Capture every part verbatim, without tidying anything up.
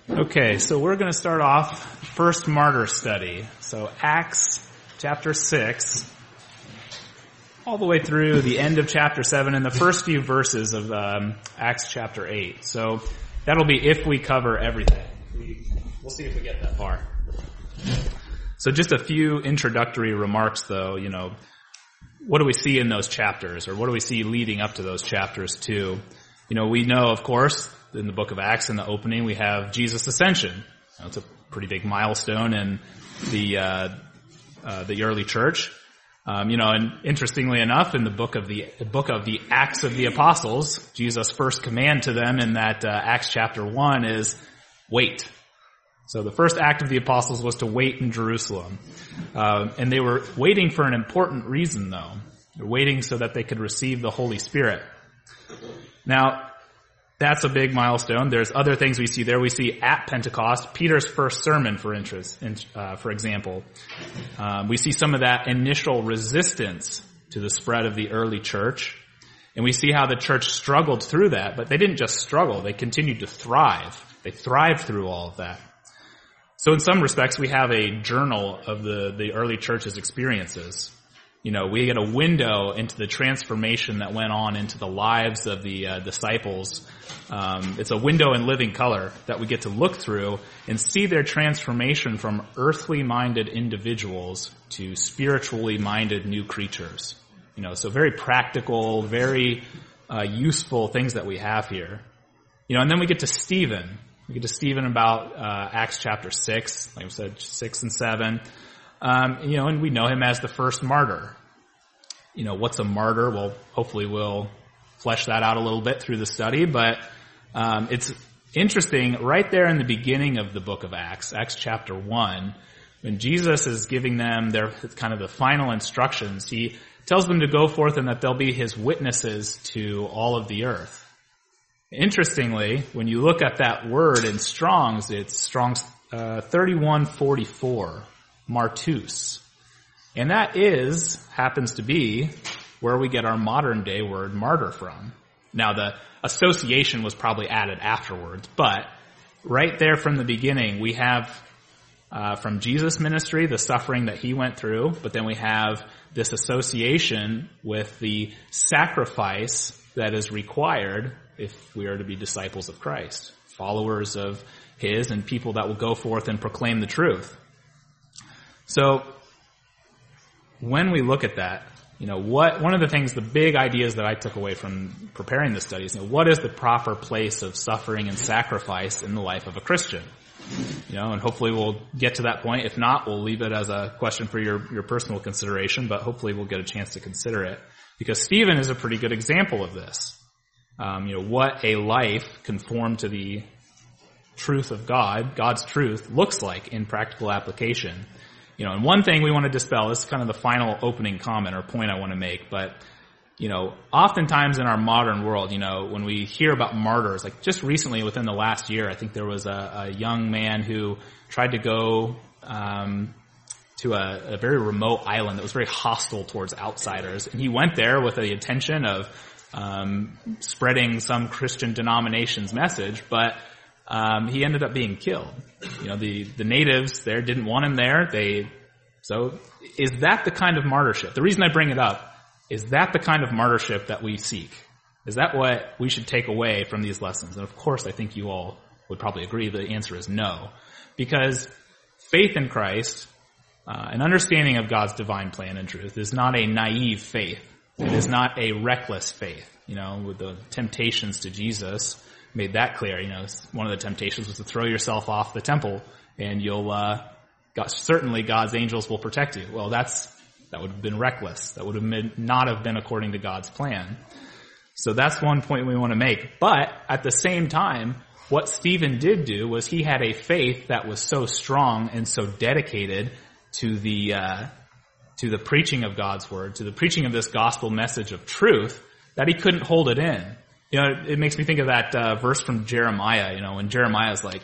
Okay, so we're going to start off first martyr study. So Acts chapter six, all the way through the end of chapter seven and the first few verses of um, Acts chapter eight. So that'll be if we cover everything. We, we'll see if we get that far. So just a few introductory remarks though, you know, what do we see in those chapters, or what do we see leading up to those chapters too? You know, we know, of course, in the book of Acts, in the opening, we have Jesus' ascension. That's a pretty big milestone in the uh, uh, the early church. Um, you know, and interestingly enough, in the book of the, the book of the Acts of the Apostles, Jesus' first command to them in that uh, Acts chapter one is wait. So the first act of the apostles was to wait in Jerusalem, uh, and they were waiting for an important reason, though. They're waiting so that they could receive the Holy Spirit. Now, that's a big milestone. There's other things we see there. We see at Pentecost, Peter's first sermon, for interest, uh, for example. Um, we see some of that initial resistance to the spread of the early church. And we see how the church struggled through that, but they didn't just struggle. They continued to thrive. They thrived through all of that. So in some respects, we have a journal of the, the early church's experiences. You know, we get a window into the transformation that went on into the lives of the uh, disciples. Um, it's a window in living color that we get to look through and see their transformation from earthly-minded individuals to spiritually-minded new creatures. You know, so very practical, very uh, useful things that we have here. You know, and then we get to Stephen. We get to Stephen about uh, Acts chapter six, like I said, six and seven. Um, you know, and we know him as the first martyr. You know, what's a martyr? Well, hopefully we'll flesh that out a little bit through the study, but um, it's interesting right there in the beginning of the book of Acts, Acts chapter one, when Jesus is giving them their kind of the final instructions, he tells them to go forth and that they'll be his witnesses to all of the earth. Interestingly, when you look at that word in Strong's, it's Strong's uh, thirty-one forty-four. Martus. And that is, happens to be, where we get our modern day word martyr from. Now the association was probably added afterwards, but right there from the beginning we have uh, from Jesus' ministry, the suffering that he went through, but then we have this association with the sacrifice that is required if we are to be disciples of Christ, followers of his and people that will go forth and proclaim the truth. So, when we look at that, you know, what, one of the things, the big ideas that I took away from preparing this study is, you know, what is the proper place of suffering and sacrifice in the life of a Christian? You know, and hopefully we'll get to that point. If not, we'll leave it as a question for your, your personal consideration, but hopefully we'll get a chance to consider it. Because Stephen is a pretty good example of this. Um, you know, what a life conformed to the truth of God, God's truth, looks like in practical application. You know, and one thing we want to dispel, this is kind of the final opening comment or point I want to make, but, you know, oftentimes in our modern world, you know, when we hear about martyrs, like just recently within the last year, I think there was a, a young man who tried to go um to a, a very remote island that was very hostile towards outsiders, and he went there with the intention of um spreading some Christian denomination's message, but Um, he ended up being killed. You know, the, the natives there didn't want him there. They, so is that the kind of martyrship? The reason I bring it up is that the kind of martyrship that we seek? Is that what we should take away from these lessons? And of course, I think you all would probably agree the answer is no. Because faith in Christ, uh, an understanding of God's divine plan and truth is not a naive faith. It is not a reckless faith. You know, with the temptations to Jesus, made that clear. You know, one of the temptations was to throw yourself off the temple and you'll, uh, God, certainly God's angels will protect you. Well, that's, that would have been reckless. That would have been, not have been according to God's plan. So that's one point we want to make. But at the same time, what Stephen did do was he had a faith that was so strong and so dedicated to the, uh, to the preaching of God's word, to the preaching of this gospel message of truth, that he couldn't hold it in. You know, it makes me think of that uh, verse from Jeremiah, you know, when Jeremiah's like,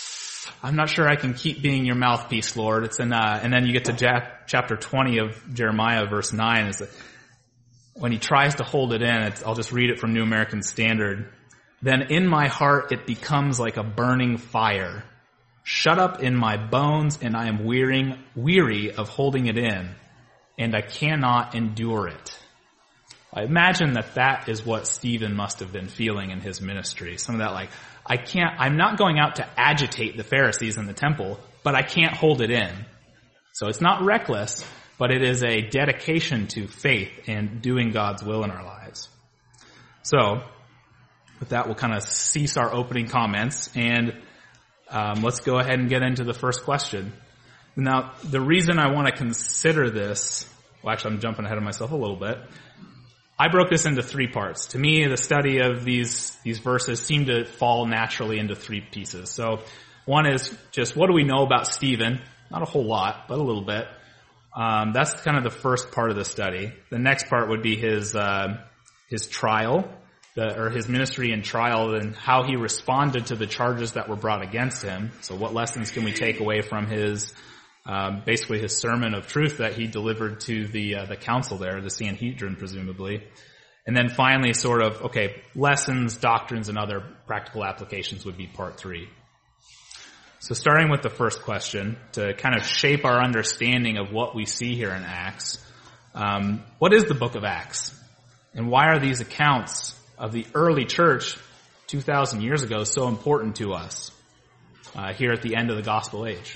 I'm not sure I can keep being your mouthpiece, Lord. It's in, uh, and then you get to ja- chapter twenty of Jeremiah, verse nine, is that when he tries to hold it in, it's, I'll just read it from New American Standard. then in my heart it becomes like a burning fire, shut up in my bones, and I am wearying, weary of holding it in, and I cannot endure it. I imagine that that is what Stephen must have been feeling in his ministry. Some of that like, I can't, I'm not going out to agitate the Pharisees in the temple, but I can't hold it in. So it's not reckless, but it is a dedication to faith and doing God's will in our lives. So, with that, we'll kind of cease our opening comments, and um, let's go ahead and get into the first question. Now, the reason I want to consider this, well, actually, I'm jumping ahead of myself a little bit. I broke this into three parts. To me, the study of these these verses seemed to fall naturally into three pieces. So, one is just what do we know about Stephen? Not a whole lot, but a little bit. Um, that's kind of the first part of the study. The next part would be his uh, his trial, the, or his ministry and trial, and how he responded to the charges that were brought against him. So, what lessons can we take away from his um, basically his sermon of truth that he delivered to the uh, the council there, the Sanhedrin, presumably. And then finally, sort of okay, lessons, doctrines, and other practical applications would be part three. So starting with the first question, to kind of shape our understanding of what we see here in Acts, um, what is the book of Acts? And why are these accounts of the early church two thousand years ago so important to us uh, here at the end of the gospel age?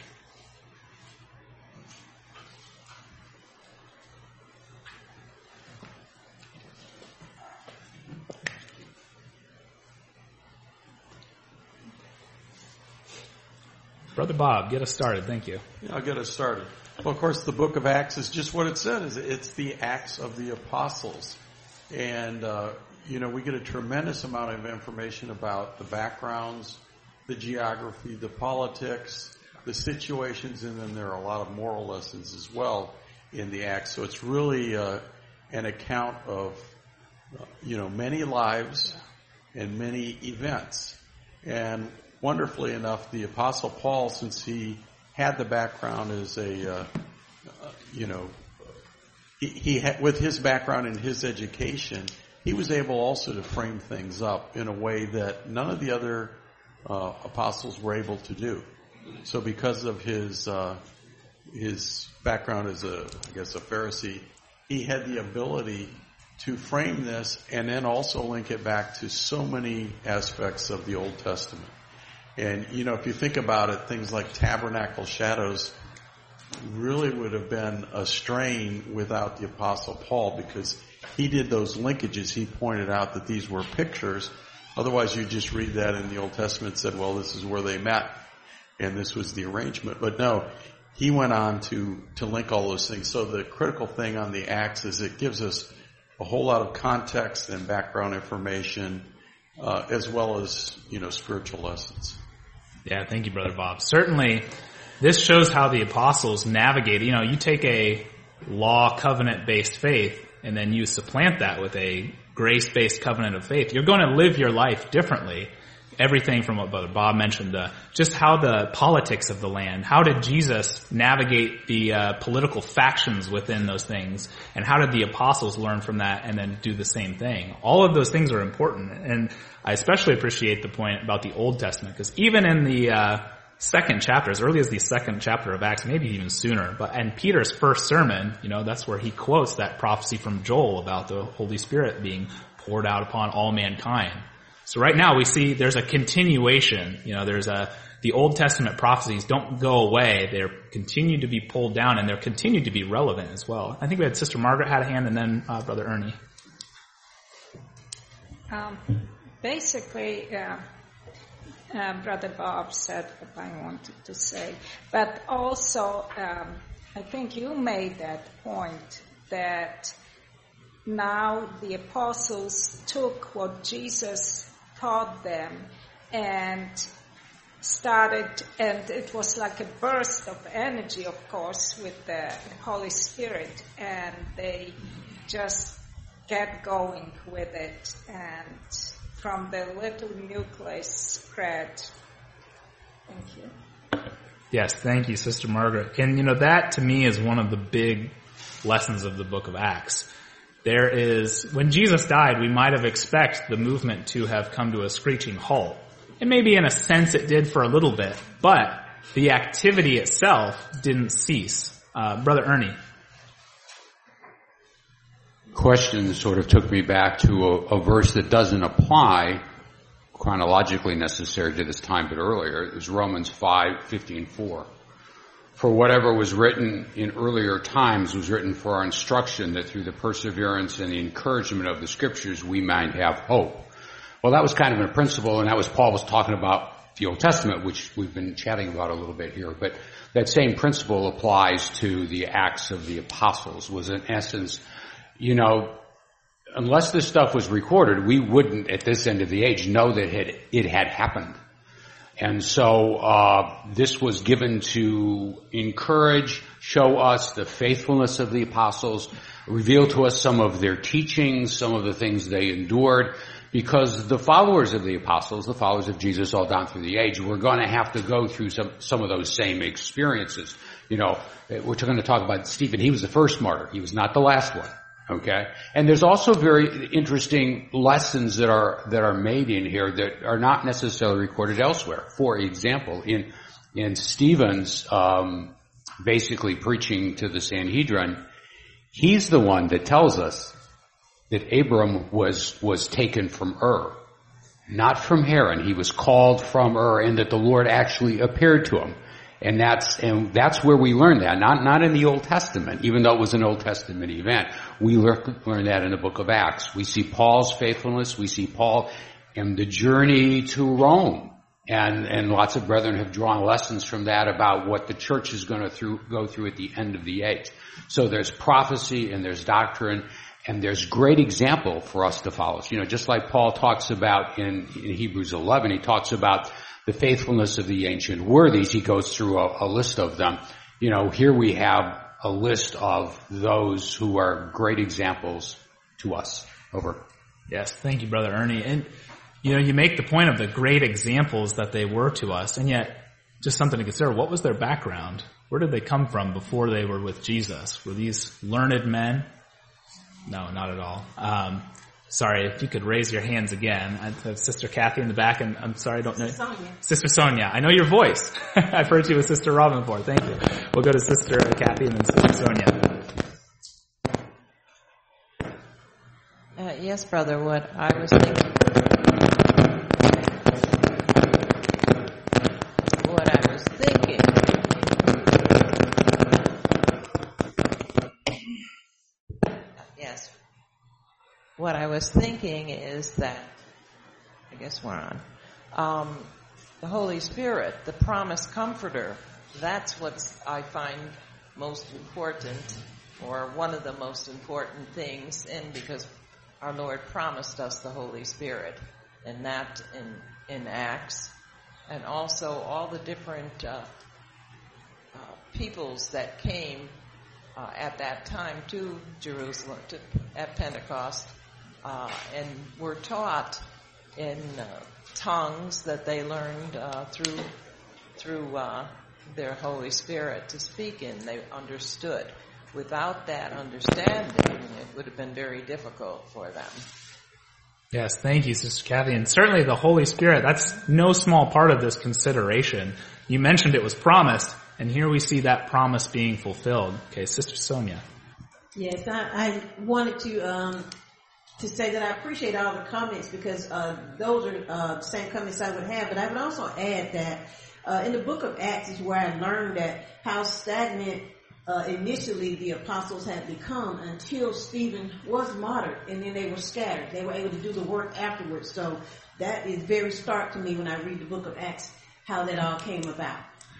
Brother Bob, get us started. Thank you. Yeah, I'll get us started. Well, of course, the book of Acts is just what it says. It's the Acts of the Apostles. And, uh, you know, we get a tremendous amount of information about the backgrounds, the geography, the politics, the situations, and then there are a lot of moral lessons as well in the Acts. So it's really uh, an account of, uh, you know, many lives and many events. And wonderfully enough, the Apostle Paul, since he had the background as a, uh, uh, you know, he, he had, with his background and his education, he was able also to frame things up in a way that none of the other uh, apostles were able to do. So because of his uh, his background as a, I guess, a Pharisee, he had the ability to frame this and then also link it back to so many aspects of the Old Testament. And, you know, if you think about it, things like tabernacle shadows really would have been a strain without the Apostle Paul, because he did those linkages. He pointed out that these were pictures. Otherwise, you just read that in the Old Testament and said, well, this is where they met, and this was the arrangement. But no, he went on to, to link all those things. So the critical thing on the Acts is it gives us a whole lot of context and background information, uh, as well as, you know, spiritual lessons. Yeah, thank you, Brother Bob. Certainly, this shows how the apostles navigate. You know, you take a law covenant-based faith and then you supplant that with a grace-based covenant of faith. You're going to live your life differently. Everything from what Brother Bob mentioned, uh, just how the politics of the land, how did Jesus navigate the uh, political factions within those things, and how did the apostles learn from that and then do the same thing? All of those things are important, and I especially appreciate the point about the Old Testament, because even in the uh, second chapter, as early as the second chapter of Acts, maybe even sooner, but in Peter's first sermon, you know, that's where he quotes that prophecy from Joel about the Holy Spirit being poured out upon all mankind. So right now we see there's a continuation. You know, there's a, the Old Testament prophecies don't go away. They're continue to be pulled down, and they're continued to be relevant as well. I think we had Sister Margaret had a hand, and then uh, Brother Ernie. Um, basically, uh, uh, Brother Bob said what I wanted to say. But also, um, I think you made that point that now the apostles took what Jesus taught them and started, and it was like a burst of energy, of course, with the Holy Spirit, and they just kept going with it, and from the little nucleus spread. Thank you. Yes, thank you, Sister Margaret. And, you know, that to me is one of the big lessons of the book of Acts. There is, when Jesus died, we might have expected the movement to have come to a screeching halt. And maybe in a sense it did for a little bit, but the activity itself didn't cease. Uh, Brother Ernie. Question sort of took me back to a, a verse that doesn't apply chronologically necessary to this time, but earlier. It was Romans five fifteen four. For whatever was written in earlier times was written for our instruction, that through the perseverance and the encouragement of the Scriptures we might have hope. Well, that was kind of a principle, and that was Paul was talking about the Old Testament, which we've been chatting about a little bit here. But that same principle applies to the Acts of the Apostles, was in essence, you know, unless this stuff was recorded, we wouldn't, at this end of the age, know that it, it had happened. And so uh this was given to encourage, show us the faithfulness of the apostles, reveal to us some of their teachings, some of the things they endured, because the followers of the apostles, the followers of Jesus all down through the age, were going to have to go through some some of those same experiences. You know, we're going to talk about Stephen. He was the first martyr. He was not the last one. Okay? And there's also very interesting lessons that are, that are made in here that are not necessarily recorded elsewhere. For example, in, in Stephen's, um, basically preaching to the Sanhedrin, he's the one that tells us that Abram was, was taken from Ur, not from Haran. He was called from Ur, and that the Lord actually appeared to him. And that's, and that's where we learn that. Not, not in the Old Testament, even though it was an Old Testament event. We learn, learn that in the book of Acts. We see Paul's faithfulness. We see Paul in the journey to Rome. And, and lots of brethren have drawn lessons from that about what the church is going to through, go through at the end of the age. So there's prophecy and there's doctrine and there's great example for us to follow. You know, just like Paul talks about in, in Hebrews eleven, he talks about the faithfulness of the ancient worthies. He goes through a, a list of them. You know, here we have a list of those who are great examples to us. Over. Yes, thank you, Brother Ernie. And, you know, you make the point of the great examples that they were to us, and yet, just something to consider, what was their background? Where did they come from before they were with Jesus? Were these learned men? No, not at all. Um, Sorry, if you could raise your hands again. I have Sister Kathy in the back, and I'm sorry, I don't know. Sister Sonia. Sister Sonia. I know your voice. I've heard you with Sister Robin before. Thank you. We'll go to Sister Kathy and then Sister Sonia. Uh, yes, brother, what I was thinking, what I was thinking, yes, what I was thinking is that, I guess we're on, um, the Holy Spirit, the promised comforter, that's what I find most important, or one of the most important things, and because our Lord promised us the Holy Spirit, and that in, in Acts, and also all the different uh, uh, peoples that came uh, at that time to Jerusalem, to, at Pentecost, uh, and were taught in uh, tongues that they learned uh, through through uh, their Holy Spirit to speak in. They understood. Without that understanding, it would have been very difficult for them. Yes, thank you, Sister Kathy. And certainly the Holy Spirit, that's no small part of this consideration. You mentioned it was promised, and here we see that promise being fulfilled. Okay, Sister Sonia. Yes, I, I wanted to um, to say that I appreciate all the comments, because uh, those are uh, the same comments I would have, but I would also add that uh, in the book of Acts is where I learned that how stagnant Uh, initially the apostles had become until Stephen was martyred, and then they were scattered. They were able to do the work afterwards. So that is very stark to me when I read the book of Acts, how that all came about.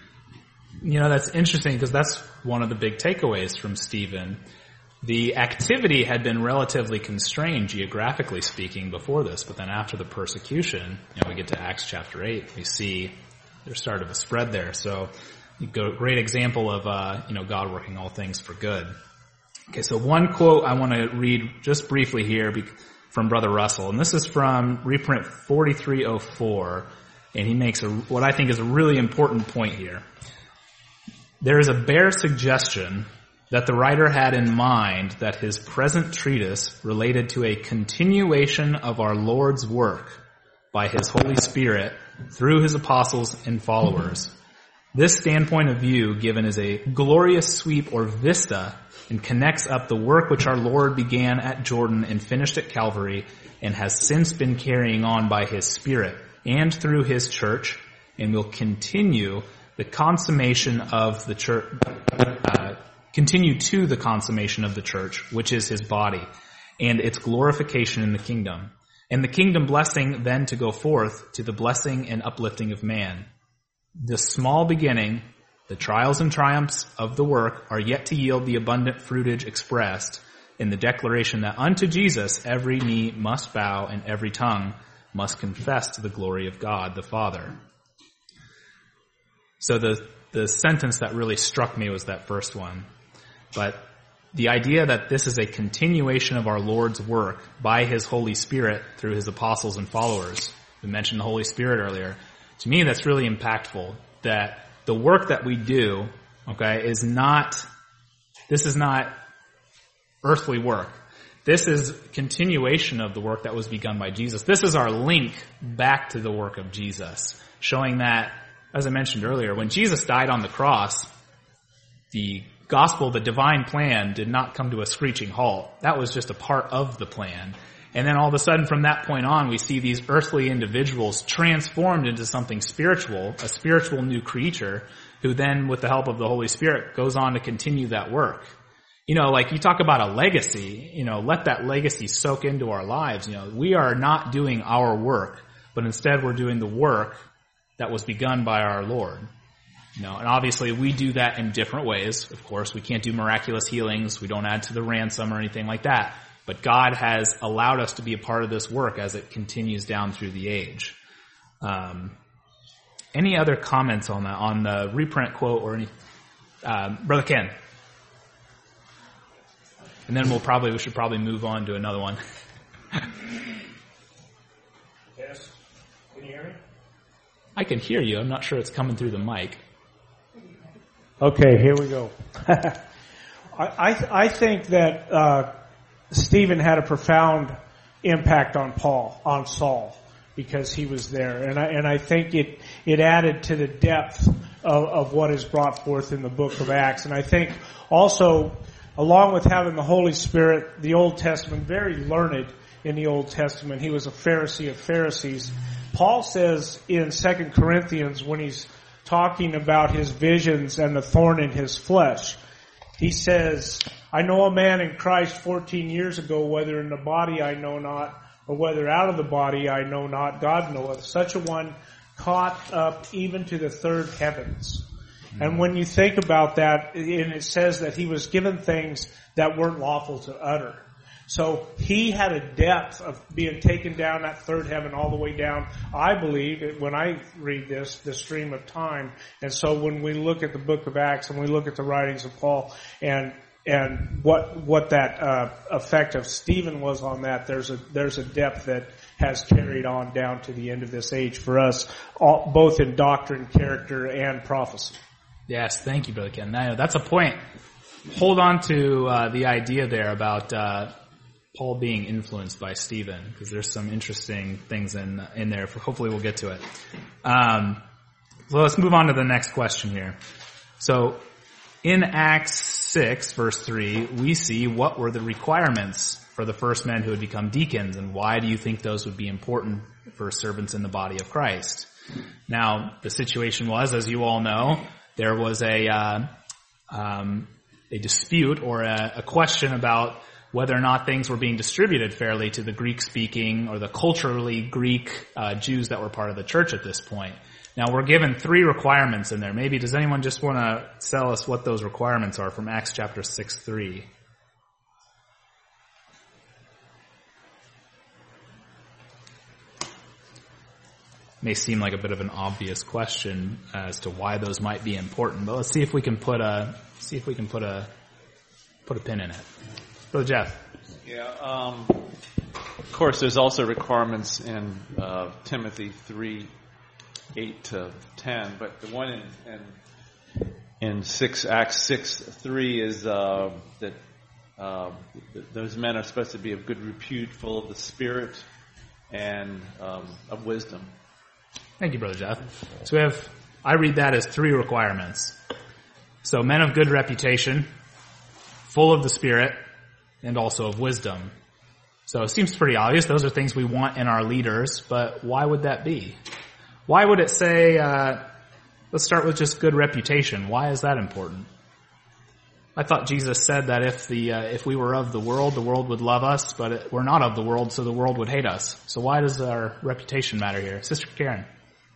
You know, that's interesting because that's one of the big takeaways from Stephen. The activity had been relatively constrained, geographically speaking, before this, but then after the persecution, you know, we get to Acts chapter eight, we see there started a spread there. So great example of, uh, you know, God working all things for good. Okay, so one quote I want to read just briefly here from Brother Russell, and this is from reprint forty-three oh four, and he makes a, what I think is a really important point here. There is a bare suggestion that the writer had in mind that his present treatise related to a continuation of our Lord's work by his Holy Spirit through his apostles and followers. This standpoint of view given is a glorious sweep or vista and connects up the work which our Lord began at Jordan and finished at Calvary and has since been carrying on by his Spirit and through his church, and will continue the consummation of the church, uh, continue to the consummation of the church, which is his body, and its glorification in the kingdom. And the kingdom blessing then to go forth to the blessing and uplifting of man. The small beginning, the trials and triumphs of the work are yet to yield the abundant fruitage expressed in the declaration that unto Jesus every knee must bow and every tongue must confess to the glory of God the Father. So the, the sentence that really struck me was that first one. But the idea that this is a continuation of our Lord's work by his Holy Spirit through his apostles and followers. We mentioned the Holy Spirit earlier. To me, that's really impactful, that the work that we do, okay, is not, this is not earthly work. This is continuation of the work that was begun by Jesus. This is our link back to the work of Jesus, showing that, as I mentioned earlier, when Jesus died on the cross, the gospel, the divine plan, did not come to a screeching halt. That was just a part of the plan. And then all of a sudden, from that point on, we see these earthly individuals transformed into something spiritual, a spiritual new creature, who then, with the help of the Holy Spirit, goes on to continue that work. You know, like you talk about a legacy, you know, let that legacy soak into our lives. You know, we are not doing our work, but instead we're doing the work that was begun by our Lord. You know, and obviously we do that in different ways. Of course, we can't do miraculous healings. We don't add to the ransom or anything like that. But God has allowed us to be a part of this work as it continues down through the age. Um, any other comments on that, on the reprint quote or any, uh, Brother Ken? And then we'll probably, we should probably move on to another one. Yes. Can you hear me? I can hear you. I'm not sure it's coming through the mic. Okay, here we go. I, I, I think that, uh, Stephen had a profound impact on Paul, on Saul, because he was there. And I, and I think it, it added to the depth of, of what is brought forth in the book of Acts. And I think also, along with having the Holy Spirit, the Old Testament, very learned in the Old Testament, he was a Pharisee of Pharisees. Paul says in Second Corinthians, when he's talking about his visions and the thorn in his flesh, he says, I know a man in Christ fourteen years ago, whether in the body I know not, or whether out of the body I know not, God knoweth. Such a one caught up even to the third heavens. Mm-hmm. And when you think about that, and it says that he was given things that weren't lawful to utter. So he had a depth of being taken down that third heaven all the way down, I believe, when I read this, the stream of time. And so when we look at the book of Acts and we look at the writings of Paul and and what what that uh, effect of Stephen was on that, there's a there's a depth that has carried on down to the end of this age for us, all, both in doctrine, character, and prophecy. Yes, thank you, Brother Ken. Now, that's a point. Hold on to uh, the idea there about uh, Paul being influenced by Stephen, because there's some interesting things in in there. For, hopefully we'll get to it. Um, so let's move on to the next question here. So in Acts six, verse three, we see what were the requirements for the first men who had become deacons, and why do you think those would be important for servants in the body of Christ? Now, the situation was, as you all know, there was a uh, um, a dispute or a, a question about whether or not things were being distributed fairly to the Greek-speaking or the culturally Greek uh, Jews that were part of the church at this point. Now, we're given three requirements in there. Maybe does anyone just want to tell us what those requirements are from Acts chapter six, three? May seem like a bit of an obvious question as to why those might be important, but let's see if we can put a see if we can put a put a pin in it. Brother Jeff. Yeah. Um, of course, there's also requirements in uh, Timothy three, eight to ten, but the one in, in in six Acts six three is uh, that uh, th- those men are supposed to be of good repute, full of the Spirit and um, of wisdom. Thank you, Brother Jeff. So we have, I read that as three requirements. So men of good reputation, full of the Spirit, and also of wisdom. So it seems pretty obvious. Those are things we want in our leaders, but why would that be? Why would it say, uh, let's start with just good reputation? Why is that important? I thought Jesus said that if the uh, if we were of the world, the world would love us, but it, we're not of the world, so the world would hate us. So why does our reputation matter here? Sister Karen.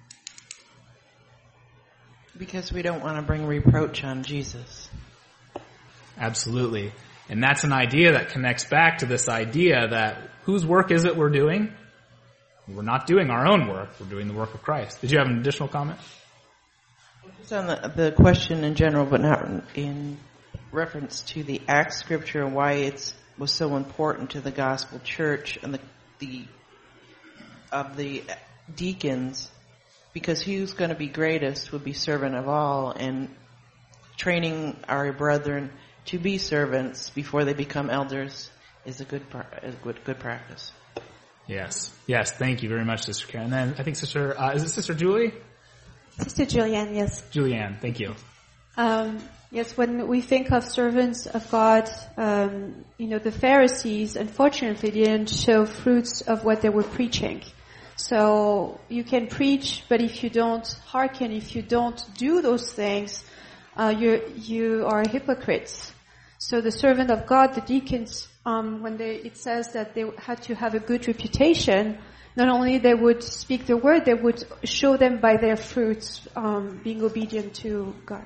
Because we don't want to bring reproach on Jesus. Absolutely. And that's an idea that connects back to this idea that whose work is it we're doing? We're not doing our own work. We're doing the work of Christ. Did you have an additional comment? It's on the, the question in general, but not in reference to the Acts scripture and why it was so important to the gospel church and the, the of the deacons, because who's going to be greatest would be servant of all, and training our brethren to be servants before they become elders is a good is good good practice. Yes, yes. Thank you very much, Sister Karen. And then I think Sister uh, is it Sister Julie? Sister Julianne, yes. Julianne, thank you. Um, yes, when we think of servants of God, um, you know, the Pharisees, unfortunately, didn't show fruits of what they were preaching. So you can preach, but if you don't hearken, if you don't do those things, uh, you you are hypocrites. So the servant of God, the deacons, um, when they, it says that they had to have a good reputation, not only they would speak the word, they would show them by their fruits, um, being obedient to God.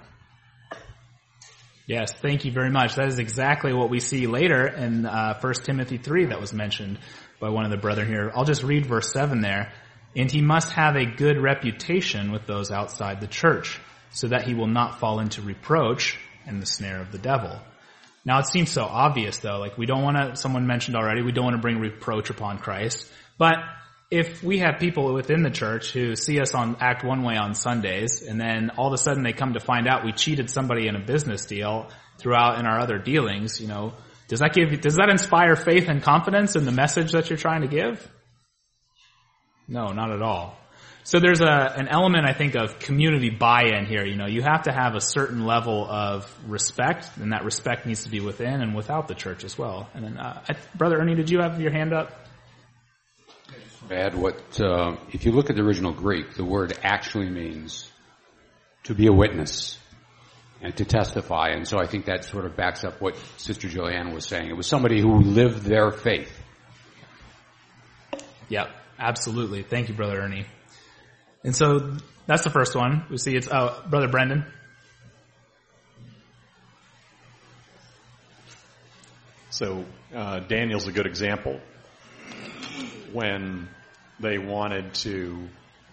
Yes, thank you very much. That is exactly what we see later in uh, First Timothy three that was mentioned by one of the brethren here. I'll just read verse seven there. And he must have a good reputation with those outside the church, so that he will not fall into reproach and the snare of the devil. Now it seems so obvious though, like we don't want to, someone mentioned already, we don't want to bring reproach upon Christ. But if we have people within the church who see us on act one way on Sundays, and then all of a sudden they come to find out we cheated somebody in a business deal throughout in our other dealings, you know, does that give, does that inspire faith and confidence in the message that you're trying to give? No, not at all. So there's a, an element, I think, of community buy-in here. You know, you have to have a certain level of respect, and that respect needs to be within and without the church as well. And then, uh, I, Brother Ernie, did you have your hand up? Add what, uh, if you look at the original Greek, the word actually means to be a witness and to testify. And so I think that sort of backs up what Sister Julianne was saying. It was somebody who lived their faith. Yep, absolutely. Thank you, Brother Ernie. And so that's the first one. We see it's, oh, Brother Brendan. So uh, Daniel's a good example. When they wanted to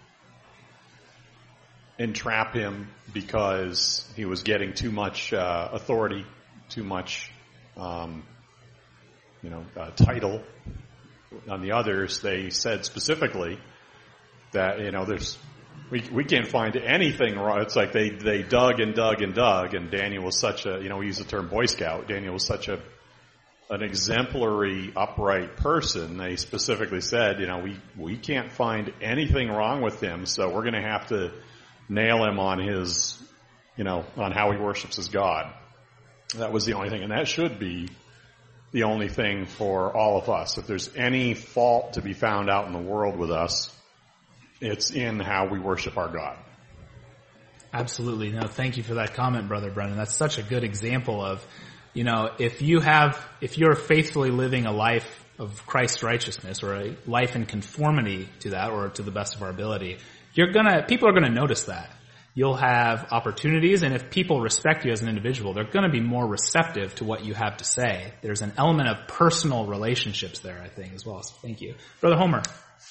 entrap him because he was getting too much uh, authority, too much, um, you know, uh, title on the others, they said specifically that, you know, there's, we we can't find anything wrong. It's like they, they dug and dug and dug, and Daniel was such a, you know, we use the term Boy Scout. Daniel was such a, an exemplary, upright person. They specifically said, you know, we, we can't find anything wrong with him, so we're going to have to nail him on his, you know, on how he worships his God. That was the only thing, and that should be the only thing for all of us. If there's any fault to be found out in the world with us, it's in how we worship our God. Absolutely. No, thank you for that comment, Brother Brennan. That's such a good example of, you know, if you have, if you're faithfully living a life of Christ's righteousness, or a life in conformity to that, or to the best of our ability, you're gonna, people are gonna notice that. You'll have opportunities, and if people respect you as an individual, they're gonna be more receptive to what you have to say. There's an element of personal relationships there, I think, as well. So thank you. Brother Homer.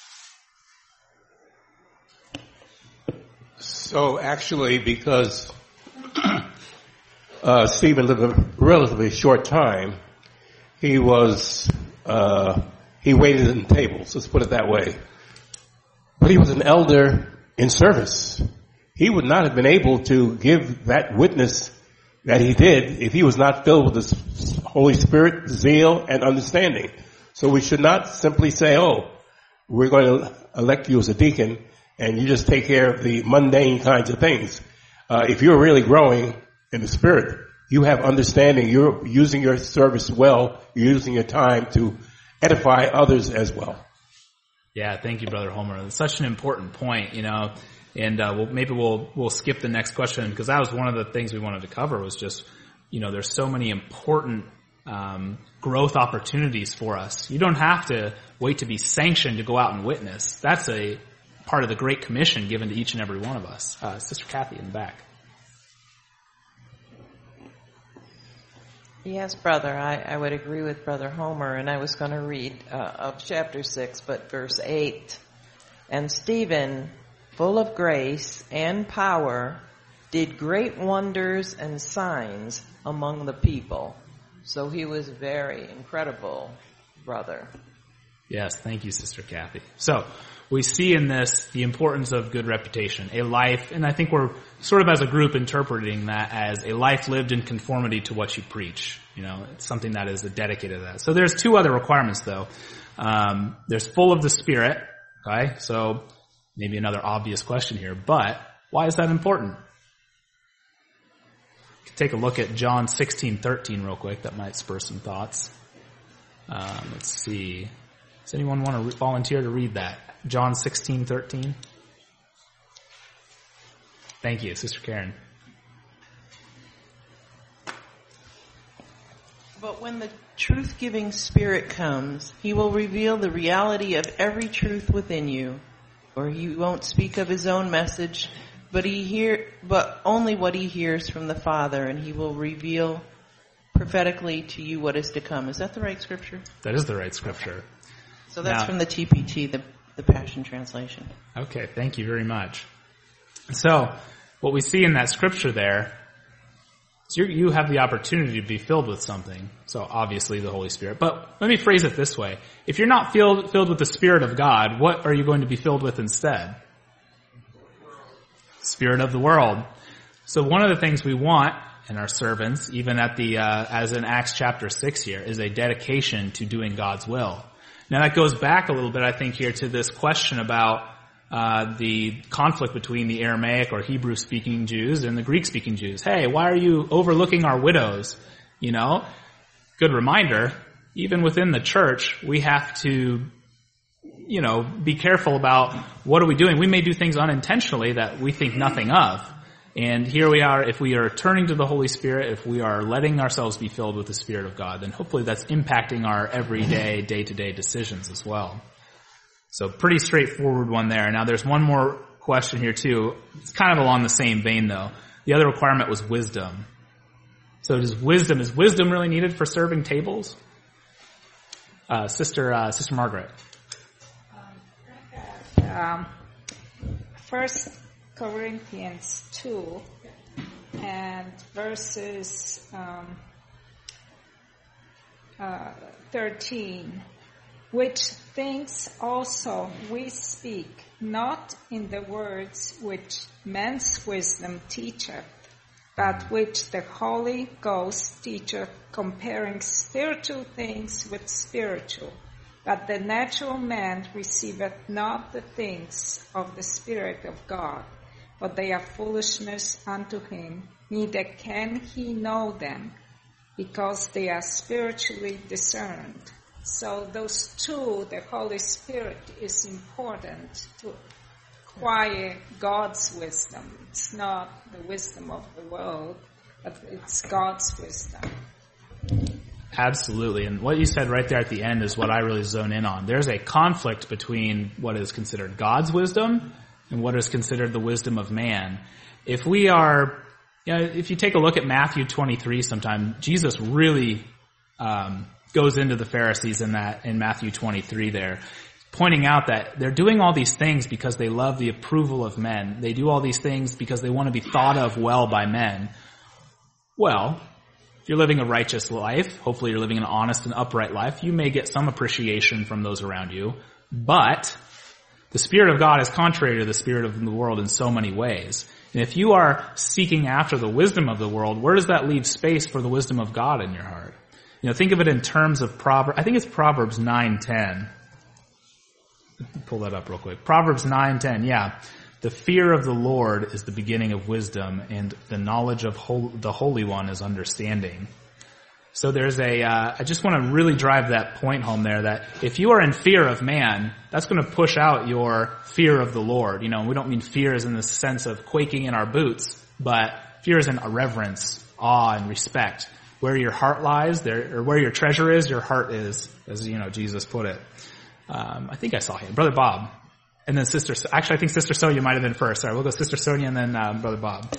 So actually, because uh, Stephen lived a relatively short time, he was, uh, he waited in tables, let's put it that way. But he was an elder in service. he would not have been able to give that witness that he did if he was not filled with the Holy Spirit, zeal, and understanding. So we should not simply say, oh, we're going to elect you as a deacon and you just take care of the mundane kinds of things. Uh, if you're really growing in the Spirit, you have understanding, you're using your service well, you're using your time to edify others as well. Yeah, thank you, Brother Homer. It's such an important point, you know, and uh, we'll, maybe we'll we'll skip the next question because that was one of the things we wanted to cover was just, you know, there's so many important um, growth opportunities for us. You don't have to wait to be sanctioned to go out and witness. That's a part of the Great Commission given to each and every one of us. Uh, Sister Kathy in the back. Yes, brother, I, I would agree with Brother Homer, and I was going to read uh, of chapter six, but verse eight. And Stephen, full of grace and power, did great wonders and signs among the people. So he was very incredible, brother. Yes, thank you, Sister Kathy. So, we see in this the importance of good reputation, a life, and I think we're sort of as a group interpreting that as a life lived in conformity to what you preach. You know, it's something that is dedicated to that. So there's two other requirements though. Um, there's full of the Spirit, okay? So maybe another obvious question here, but why is that important? Take a look at John sixteen thirteen real quick. That might spur some thoughts. Um, let's see. Does anyone want to re- volunteer to read that? John sixteen thirteen. Thank you, Sister Karen. But when the truth-giving Spirit comes, he will reveal the reality of every truth within you. For he won't speak of his own message, but he hear, but only what he hears from the Father, and he will reveal prophetically to you what is to come. Is that the right scripture? That is the right scripture. So that's now, from the T P T, the, the Passion Translation. Okay, thank you very much. So, what we see in that scripture there is you you have the opportunity to be filled with something. So, obviously the Holy Spirit. But let me phrase it this way. If you're not filled, filled with the Spirit of God, what are you going to be filled with instead? Spirit of the world. So one of the things we want in our servants, even at the, uh, as in Acts chapter six here, is a dedication to doing God's will. Now that goes back a little bit, I think, here to this question about uh, the conflict between the Aramaic or Hebrew-speaking Jews and the Greek-speaking Jews. Hey, why are you overlooking our widows? You know, good reminder, even within the church, we have to, you know, be careful about what are we doing. We may do things unintentionally that we think nothing of. And here we are, if we are turning to the Holy Spirit, if we are letting ourselves be filled with the Spirit of God, then hopefully that's impacting our everyday, day-to-day decisions as well. So pretty straightforward one there. Now there's one more question here too. It's kind of along the same vein though. The other requirement was wisdom. So does wisdom, is wisdom really needed for serving tables? Uh, Sister, uh, Sister Margaret. Um, First Corinthians two and verses um, uh, thirteen, which things also we speak, not in the words which man's wisdom teacheth, but which the Holy Ghost teacheth, comparing spiritual things with spiritual. But the natural man receiveth not the things of the Spirit of God, for they are foolishness unto him, neither can he know them, because they are spiritually discerned. So those two, the Holy Spirit is important to acquire God's wisdom. It's not the wisdom of the world, but it's God's wisdom. Absolutely. And what you said right there at the end is what I really zone in on. There's a conflict between what is considered God's wisdom and what is considered the wisdom of man. If we are, you know, if you take a look at Matthew twenty-three sometime, Jesus really um, goes into the Pharisees in that, in Matthew twenty-three there, pointing out that they're doing all these things because they love the approval of men. They do all these things because they want to be thought of well by men. Well, if you're living a righteous life, hopefully you're living an honest and upright life, you may get some appreciation from those around you. But the Spirit of God is contrary to the spirit of the world in so many ways. And if you are seeking after the wisdom of the world, where does that leave space for the wisdom of God in your heart? You know, think of it in terms of Proverbs. I think it's Proverbs nine ten. Pull that up real quick. Proverbs nine ten, yeah. The fear of the Lord is the beginning of wisdom, and the knowledge of hol- the Holy One is understanding. So there's a, uh, I just want to really drive that point home there, that if you are in fear of man, that's going to push out your fear of the Lord. You know, we don't mean fear as in the sense of quaking in our boots, but fear is in reverence, awe, and respect. Where your heart lies, there, or where your treasure is, your heart is, as, you know, Jesus put it. Um, I think I saw him. Brother Bob. And then Sister, actually I think Sister Sonia might have been first. Sorry, we'll go Sister Sonia and then uh, Brother Bob.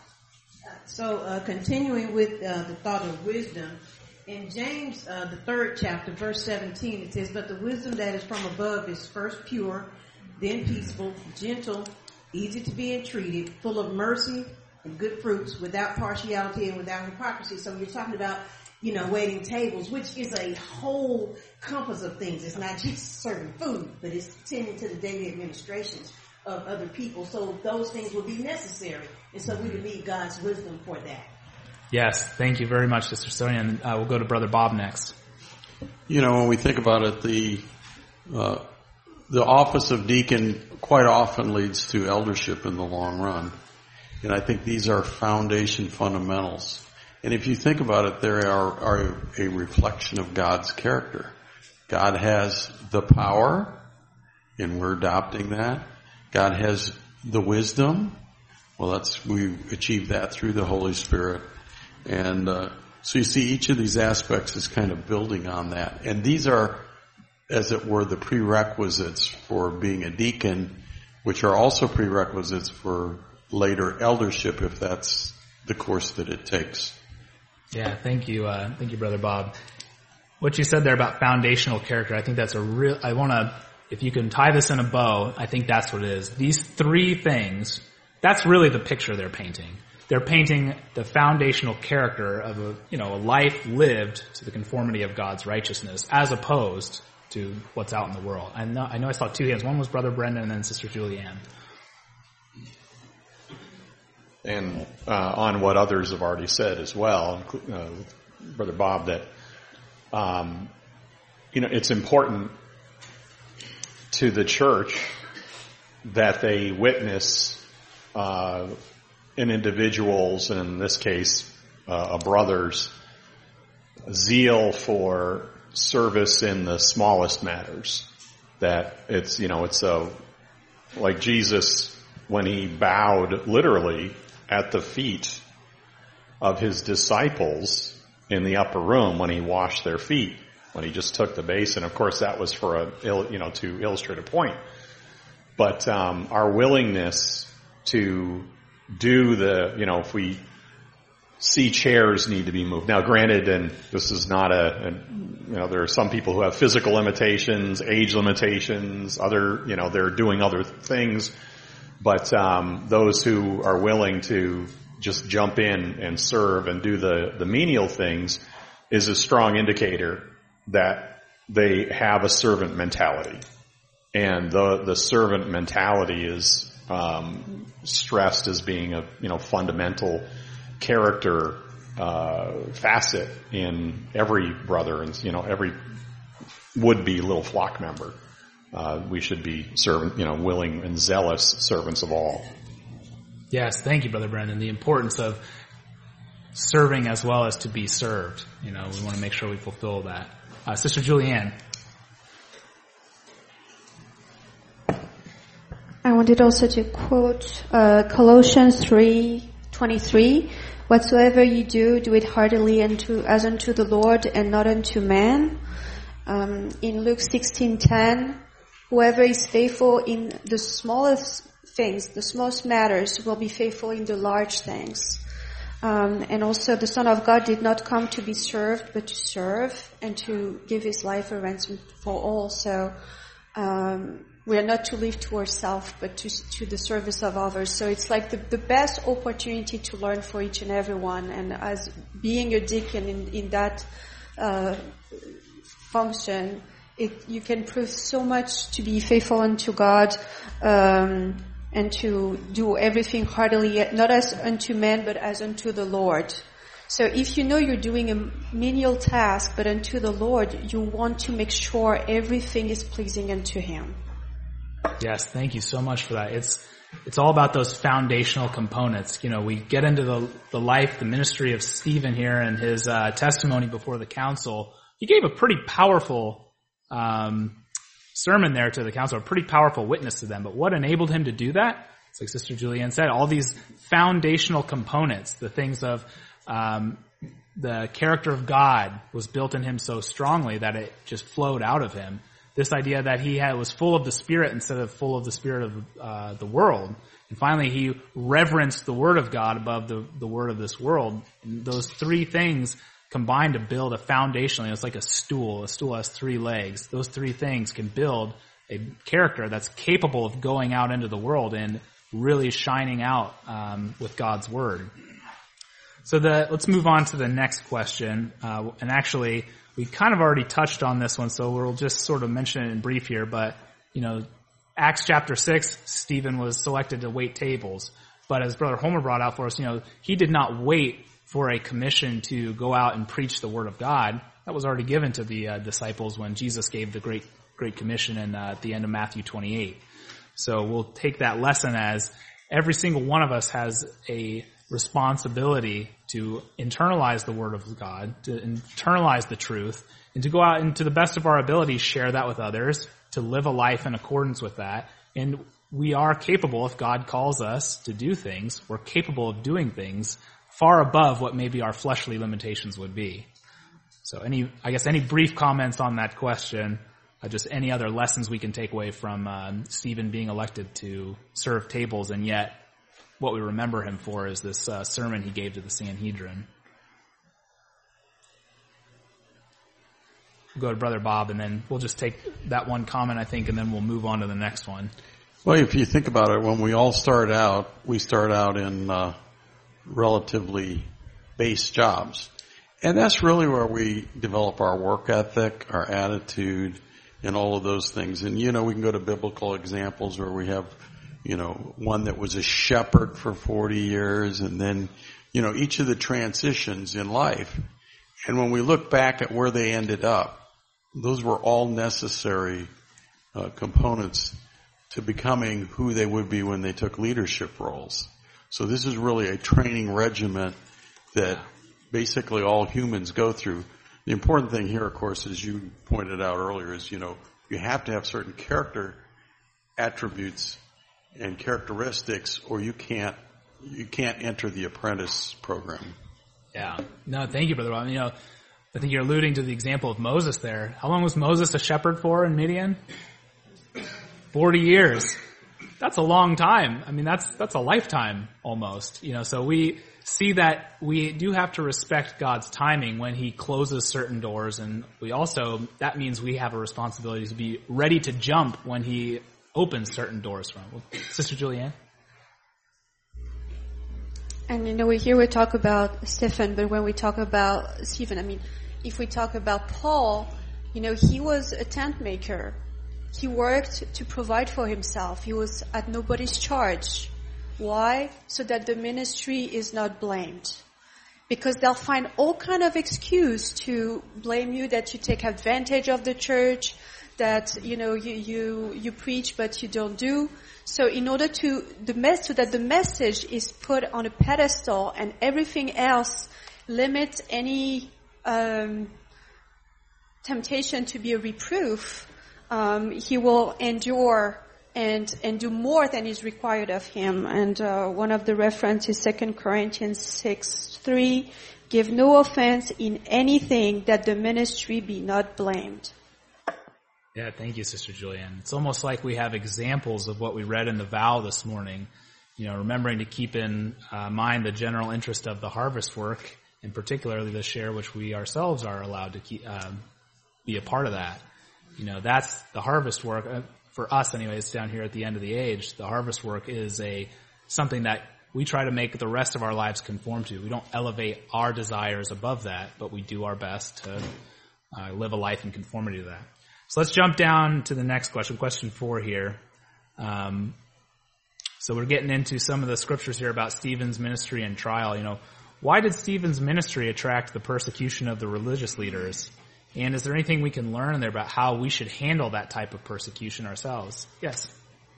So, uh, continuing with uh, the thought of wisdom, in James, uh, the third chapter, verse seventeen, it says, "But the wisdom that is from above is first pure, then peaceful, gentle, easy to be entreated, full of mercy and good fruits, without partiality and without hypocrisy." So you're talking about, you know, waiting tables, which is a whole compass of things. It's not just serving food, but it's tending to the daily administrations of other people. So those things will be necessary. And so we would need God's wisdom for that. Yes, thank you very much, Sister Sonia. And uh, we'll go to Brother Bob next. You know, when we think about it, the uh, the office of deacon quite often leads to eldership in the long run. And I think these are foundation fundamentals. And if you think about it, they are, are a reflection of God's character. God has the power, and we're adopting that. God has the wisdom. Well, that's, we achieve that through the Holy Spirit. And uh, so you see each of these aspects is kind of building on that. And these are, as it were, the prerequisites for being a deacon, which are also prerequisites for later eldership, if that's the course that it takes. Yeah, thank you. Uh, thank you, Brother Bob. What you said there about foundational character, I think that's a real, I want to, if you can tie this in a bow, I think that's what it is. These three things, that's really the picture they're painting. They're painting the foundational character of a, you know, a life lived to the conformity of God's righteousness, as opposed to what's out in the world. I know I, know I saw two hands. One was Brother Brendan and then Sister Julianne. And uh, on what others have already said as well, uh, Brother Bob, that um, you know, it's important to the church that they witness uh, in individuals, and in this case, uh, a brother's zeal for service in the smallest matters. That it's, you know, it's a, like Jesus when he bowed literally at the feet of his disciples in the upper room when he washed their feet, when he just took the basin. Of course, that was for a, you know, to illustrate a point. But um, our willingness to do the, you know, if we see chairs need to be moved. Now, granted, and this is not a, a, you know, there are some people who have physical limitations, age limitations, other, you know, they're doing other things. But um, those who are willing to just jump in and serve and do the, the menial things is a strong indicator that they have a servant mentality. And the the servant mentality is um, stressed as being a, you know, fundamental character uh, facet in every brother and, you know, every would-be little flock member. Uh, we should be servant, you know, willing and zealous servants of all. Yes, thank you, Brother Brendan. The importance of serving as well as to be served. You know, we want to make sure we fulfill that. Uh, Sister Julianne. I wanted also to quote uh, Colossians three twenty-three. Whatsoever you do, do it heartily unto, as unto the Lord and not unto man. Um, in Luke sixteen ten, whoever is faithful in the smallest things, the smallest matters, will be faithful in the large things. Um, and also, the Son of God did not come to be served, but to serve and to give his life a ransom for all. So um, we are not to live to ourselves, but to, to the service of others. So it's like the, the best opportunity to learn for each and every one. And as being a deacon in, in that uh, function, it, you can prove so much to be faithful unto God, um, and to do everything heartily, not as unto men, but as unto the Lord. So if you know you're doing a menial task, but unto the Lord, you want to make sure everything is pleasing unto Him. Yes, thank you so much for that. It's it's all about those foundational components. You know, we get into the the life, the ministry of Stephen here and his uh, testimony before the council. He gave a pretty powerful um, sermon there to the council, a pretty powerful witness to them. But what enabled him to do that? It's like Sister Julianne said, all these foundational components, the things of um, the character of God was built in him so strongly that it just flowed out of him. This idea that he had, was full of the Spirit instead of full of the spirit of uh, the world. And finally, he reverenced the Word of God above the, the Word of this world. And those three things combined to build a foundation. It's like a stool. A stool has three legs. Those three things can build a character that's capable of going out into the world and really shining out um, with God's Word. So the, let's move on to the next question. Uh, and actually, we kind of already touched on this one, so we'll just sort of mention it in brief here. But, you know, Acts chapter six, Stephen was selected to wait tables. But as Brother Homer brought out for us, you know, he did not wait for a commission to go out and preach the Word of God. That was already given to the uh, disciples when Jesus gave the Great Great Commission in, uh, at the end of Matthew twenty-eight. So we'll take that lesson as every single one of us has a responsibility to internalize the Word of God, to internalize the truth, and to go out and to the best of our ability share that with others, to live a life in accordance with that. And we are capable, if God calls us to do things, we're capable of doing things far above what maybe our fleshly limitations would be. So any, I guess any brief comments on that question, uh, just any other lessons we can take away from um, Stephen being elected to serve tables, and yet what we remember him for is this uh, sermon he gave to the Sanhedrin. We'll go to Brother Bob, and then we'll just take that one comment, I think, and then we'll move on to the next one. Well, if you think about it, when we all start out, we start out in uh, relatively base jobs. And that's really where we develop our work ethic, our attitude, and all of those things. And, you know, we can go to biblical examples where we have, you know, one that was a shepherd for forty years, and then, you know, each of the transitions in life. And when we look back at where they ended up, those were all necessary uh, components to becoming who they would be when they took leadership roles. So this is really a training regimen that basically all humans go through. The important thing here, of course, as you pointed out earlier, is, you know, you have to have certain character attributes and characteristics, or you can't you can't enter the apprentice program. Yeah. No, thank you, Brother Bob. You know, I think you're alluding to the example of Moses there. How long was Moses a shepherd for in Midian? Forty years. That's a long time. I mean, that's that's a lifetime almost. You know, so we see that we do have to respect God's timing when He closes certain doors, and we also, that means we have a responsibility to be ready to jump when He opens certain doors from. Sister Julianne? And you know, we here we talk about Stephen, but when we talk about Stephen, I mean, if we talk about Paul, you know, he was a tent maker. He worked to provide for himself. He was at nobody's charge. Why? So that the ministry is not blamed. Because they'll find all kind of excuse to blame you, that you take advantage of the church, that, you know, you, you, you preach but you don't do. So in order to, the mess, so that the message is put on a pedestal and everything else limits any, um, temptation to be a reproof, um, he will endure and, and do more than is required of him. And, uh, one of the references is Second Corinthians six three, give no offense in anything, that the ministry be not blamed. Yeah, thank you, Sister Julianne. It's almost like we have examples of what we read in the vow this morning, you know, remembering to keep in uh, mind the general interest of the harvest work, and particularly the share which we ourselves are allowed to keep, um, be a part of that. You know, that's the harvest work. Uh, for us, anyways, down here at the end of the age, the harvest work is a something that we try to make the rest of our lives conform to. We don't elevate our desires above that, but we do our best to uh, live a life in conformity to that. So let's jump down to the next question, question four here. Um, So we're getting into some of the scriptures here about Stephen's ministry and trial. You know, why did Stephen's ministry attract the persecution of the religious leaders? And is there anything we can learn there about how we should handle that type of persecution ourselves? Yes.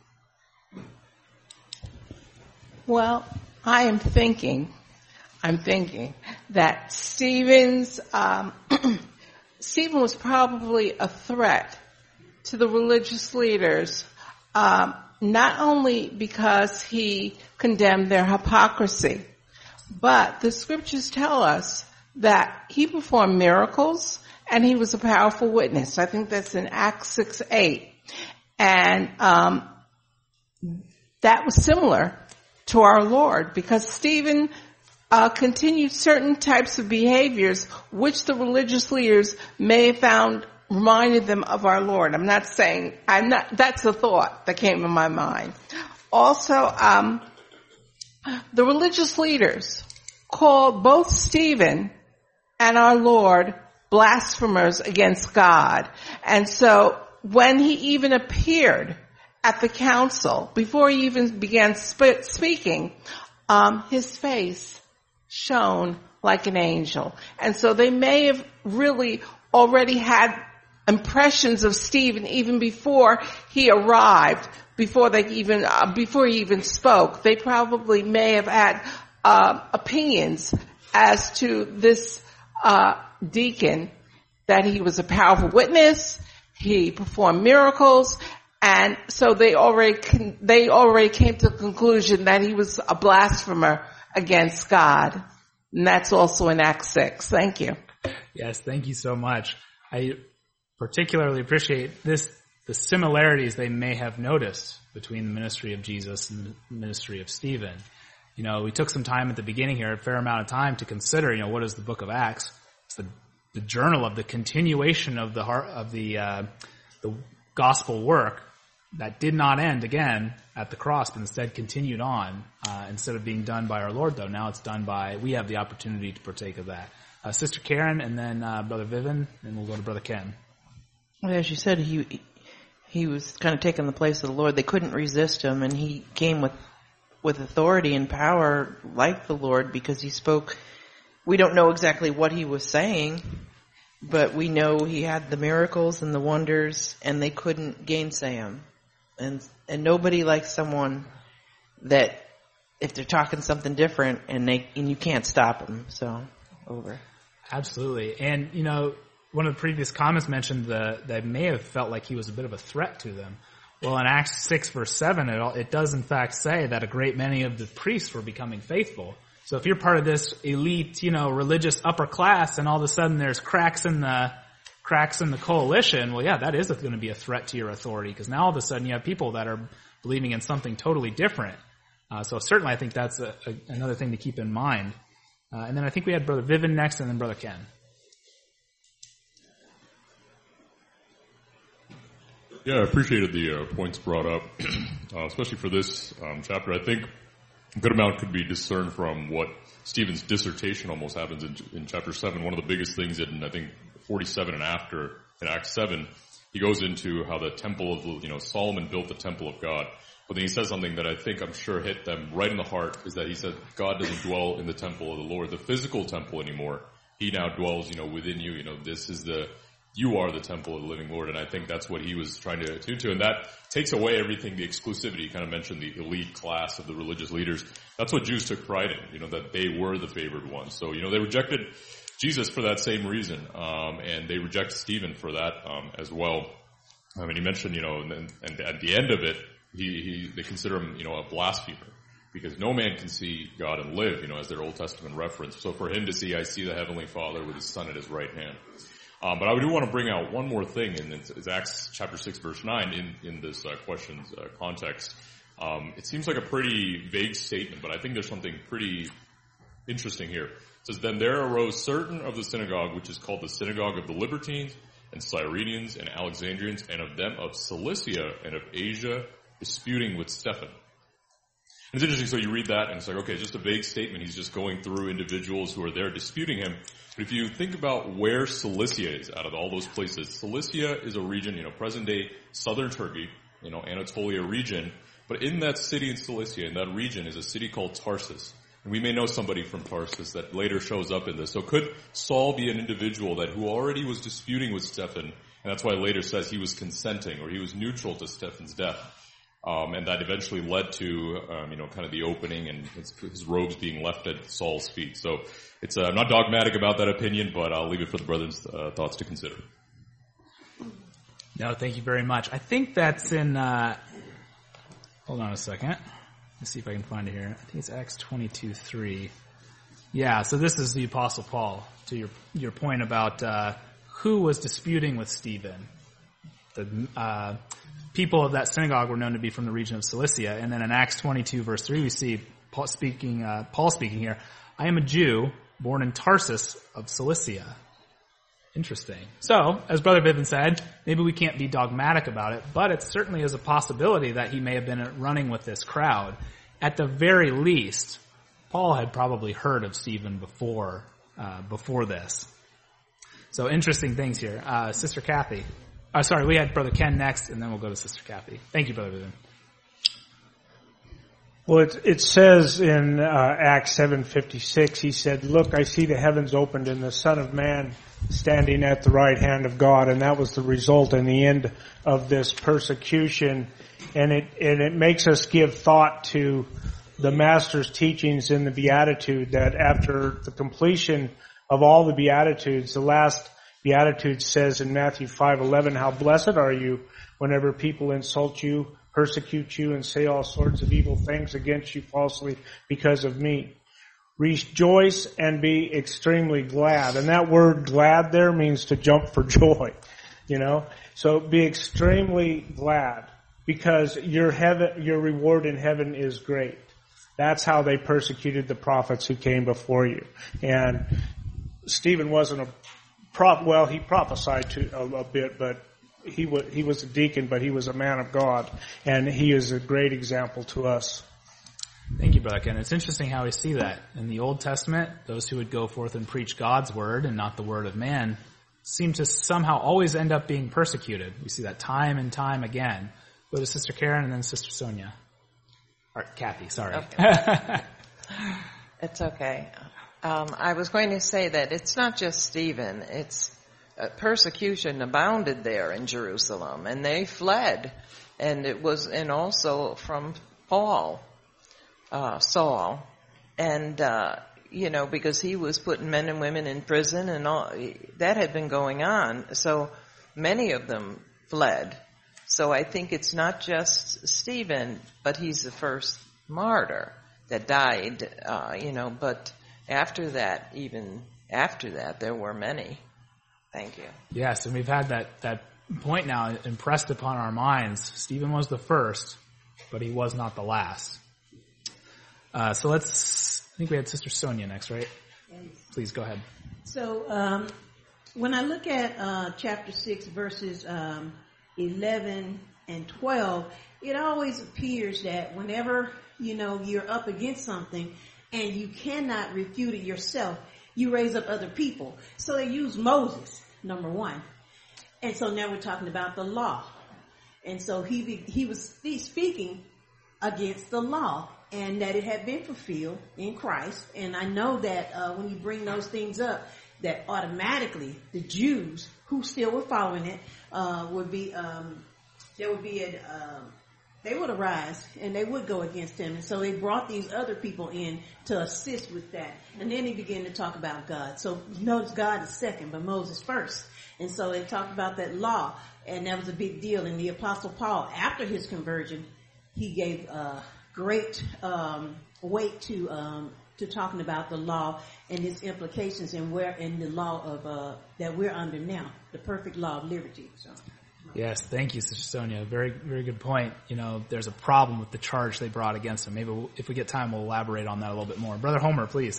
Well, I am thinking, I'm thinking that Stephen's, um, Stephen was probably a threat to the religious leaders, um, not only because he condemned their hypocrisy, but the scriptures tell us that he performed miracles and he was a powerful witness. I think that's in Acts six eight. And um, that was similar to our Lord, because Stephen uh, continued certain types of behaviors which the religious leaders may have found reminded them of our Lord. I'm not saying, I'm not, that's a thought that came in my mind. Also, um, the religious leaders called both Stephen and our Lord blasphemers against God. And so when he even appeared at the council, before he even began sp- speaking, um, his face shone like an angel. And so they may have really already had impressions of Stephen even before he arrived, before they even, uh, before he even spoke. They probably may have had uh, opinions as to this uh, deacon, that he was a powerful witness, he performed miracles, and so they already con- they already came to the conclusion that he was a blasphemer against God. And that's also in Acts six. Thank you. Yes, thank you so much. I particularly appreciate this, the similarities they may have noticed between the ministry of Jesus and the ministry of Stephen. You know, we took some time at the beginning here, a fair amount of time to consider, you know, what is the book of Acts? It's the, the journal of the continuation of the heart, of the, uh, the gospel work that did not end again at the cross, but instead continued on, uh, instead of being done by our Lord, though. Now it's done by, we have the opportunity to partake of that. Uh, Sister Karen, and then, uh, Brother Vivian, and we'll go to Brother Ken. As you said, he he was kind of taking the place of the Lord. They couldn't resist him, and he came with with authority and power like the Lord, because he spoke. We don't know exactly what he was saying, but we know he had the miracles and the wonders, and they couldn't gainsay him. And and nobody likes someone that, if they're talking something different, and they and you can't stop them. So, over. Absolutely. And, you know, one of the previous comments mentioned that they may have felt like he was a bit of a threat to them. Well, in Acts six verse seven, it, it does in fact say that a great many of the priests were becoming faithful. So if you're part of this elite, you know, religious upper class, and all of a sudden there's cracks in the, cracks in the coalition, well, yeah, that is going to be a threat to your authority, because now all of a sudden you have people that are believing in something totally different. Uh, so certainly I think that's a, a, another thing to keep in mind. Uh, and then I think we had Brother Vivian next, and then Brother Ken. Yeah, I appreciated the uh, points brought up, uh, especially for this um, chapter. I think a good amount could be discerned from what Stephen's dissertation almost happens in, in chapter seven. One of the biggest things in, I think, forty-seven and after, in Acts seven, he goes into how the temple of, you know, Solomon built the temple of God. But then he says something that I think I'm sure hit them right in the heart, is that he said God doesn't dwell in the temple of the Lord, the physical temple anymore. He now dwells, you know, within you. You know, this is the, you are the temple of the living Lord. And I think that's what he was trying to attune to. And that takes away everything, the exclusivity. He kind of mentioned the elite class of the religious leaders. That's what Jews took pride in, you know, that they were the favored ones. So, you know, they rejected Jesus for that same reason. Um, and they rejected Stephen for that, um, as well. I mean, he mentioned, you know, and, and at the end of it, he, he, they consider him, you know, a blasphemer, because no man can see God and live, you know, as their Old Testament reference. So for him to see, I see the Heavenly Father with his Son at his right hand. Um, but I do want to bring out one more thing, and it's, it's Acts chapter six, verse nine, in, in this uh, question's uh, context. Um, it seems like a pretty vague statement, but I think there's something pretty interesting here. It says, "Then there arose certain of the synagogue, which is called the synagogue of the Libertines, and Cyrenians, and Alexandrians, and of them of Cilicia, and of Asia, disputing with Stephen." And it's interesting, so you read that, and it's like, okay, just a vague statement. He's just going through individuals who are there disputing him. But if you think about where Cilicia is out of all those places, Cilicia is a region, you know, present-day southern Turkey, you know, Anatolia region, But in that city in Cilicia, in that region, is a city called Tarsus. And we may know somebody from Tarsus that later shows up in this. So could Saul be an individual that who already was disputing with Stephen, and that's why it later says he was consenting or he was neutral to Stephen's death, um, and that eventually led to, um, you know, kind of the opening and his, his robes being left at Saul's feet. So it's, uh, I'm not dogmatic about that opinion, but I'll leave it for the brothers' uh, thoughts to consider. No, thank you very much. I think that's in, uh, hold on a second. Let's see if I can find it here. I think it's Acts twenty-two three. Yeah, so this is the Apostle Paul, to your your point about uh, who was disputing with Stephen. The uh, people of that synagogue were known to be from the region of Cilicia. And then in Acts twenty-two verse three, we see Paul speaking, uh, Paul speaking here, I am a Jew born in Tarsus of Cilicia. Interesting. So, as Brother Vivin said, maybe we can't be dogmatic about it, but it certainly is a possibility that he may have been running with this crowd. At the very least, Paul had probably heard of Stephen before, uh, before this. So interesting things here. Uh, Sister Kathy. Uh, sorry, we had Brother Ken next, and then we'll go to Sister Kathy. Thank you, Brother Vivin. Well, it, it says in uh, Acts seven fifty-six, he said, look, I see the heavens opened and the Son of Man standing at the right hand of God, and that was the result in the end of this persecution. And it, and it makes us give thought to the Master's teachings in the Beatitude, that after the completion of all the Beatitudes, the last Beatitude says in Matthew five eleven, how blessed are you whenever people insult you, persecute you, and say all sorts of evil things against you falsely because of me. Rejoice and be extremely glad. And that word glad there means to jump for joy, you know. So be extremely glad because your heaven, your reward in heaven is great. That's how they persecuted the prophets who came before you. And Stephen wasn't a prop, well, he prophesied to a, a bit, but he was, he was a deacon, but he was a man of God. And he is a great example to us. Thank you, Brother Ken. It's interesting how we see that. In the Old Testament, those who would go forth and preach God's word and not the word of man seem to somehow always end up being persecuted. We see that time and time again. Go to Sister Karen and then Sister Sonia. Or Kathy, sorry. Okay. It's okay. Um, I was going to say that it's not just Stephen. It's uh, persecution abounded there in Jerusalem, and they fled. And it was, and also from Paul. Uh, Saul, and, uh, you know, because he was putting men and women in prison and all, that had been going on. So many of them fled. So I think it's not just Stephen, but he's the first martyr that died, uh, you know, but after that, even after that, there were many. Thank you. Yes, and we've had that, that point now impressed upon our minds. Stephen was the first, but he was not the last. Uh, so let's, I think we had Sister Sonia next, right? Yes. Please go ahead. So, um, when I look at, uh, chapter six verses, um, eleven and twelve, it always appears that whenever, you know, you're up against something and you cannot refute it yourself, you raise up other people. So they use Moses, number one. And so now we're talking about the law. And so he, he was speaking against the law. And that it had been fulfilled in Christ. And I know that uh, when you bring those things up, that automatically the Jews who still were following it uh, would be, um, there would be a, uh, they would arise and they would go against him. And so they brought these other people in to assist with that. And then he began to talk about God. So notice God is second, but Moses first. And so they talked about that law, and that was a big deal. And the Apostle Paul, after his conversion, he gave uh great um, weight to um, to talking about the law and its implications, and where in the law of uh, that we're under now, the perfect law of liberty. So, yes, thank you, Sister Sonia. Very, very good point. You know, there's a problem with the charge they brought against him. Maybe we'll, if we get time, we'll elaborate on that a little bit more. Brother Homer, please.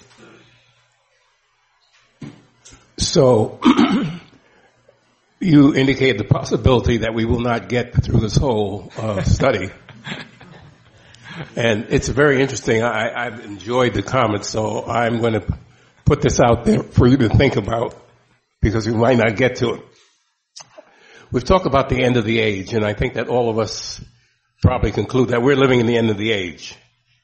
So, you indicated the possibility that we will not get through this whole uh, study. And it's very interesting. I, I've enjoyed the comments, so I'm going to put this out there for you to think about, because we might not get to it. We've talked about the end of the age, and I think that all of us probably conclude that we're living in the end of the age.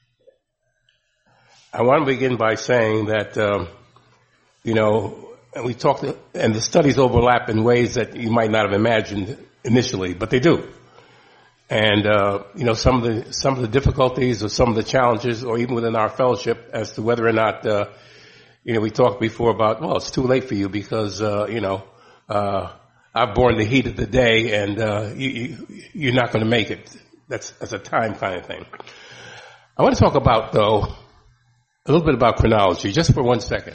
I want to begin by saying that, um, you know, we talked, and the studies overlap in ways that you might not have imagined initially, but they do. And, uh, you know, some of the, some of the difficulties or some of the challenges, or even within our fellowship, as to whether or not, uh, you know, we talked before about, well, it's too late for you because, uh, you know, uh, I've borne the heat of the day and, uh, you, you, you're not going to make it. That's, that's a time kind of thing. I want to talk about, though, a little bit about chronology, just for one second.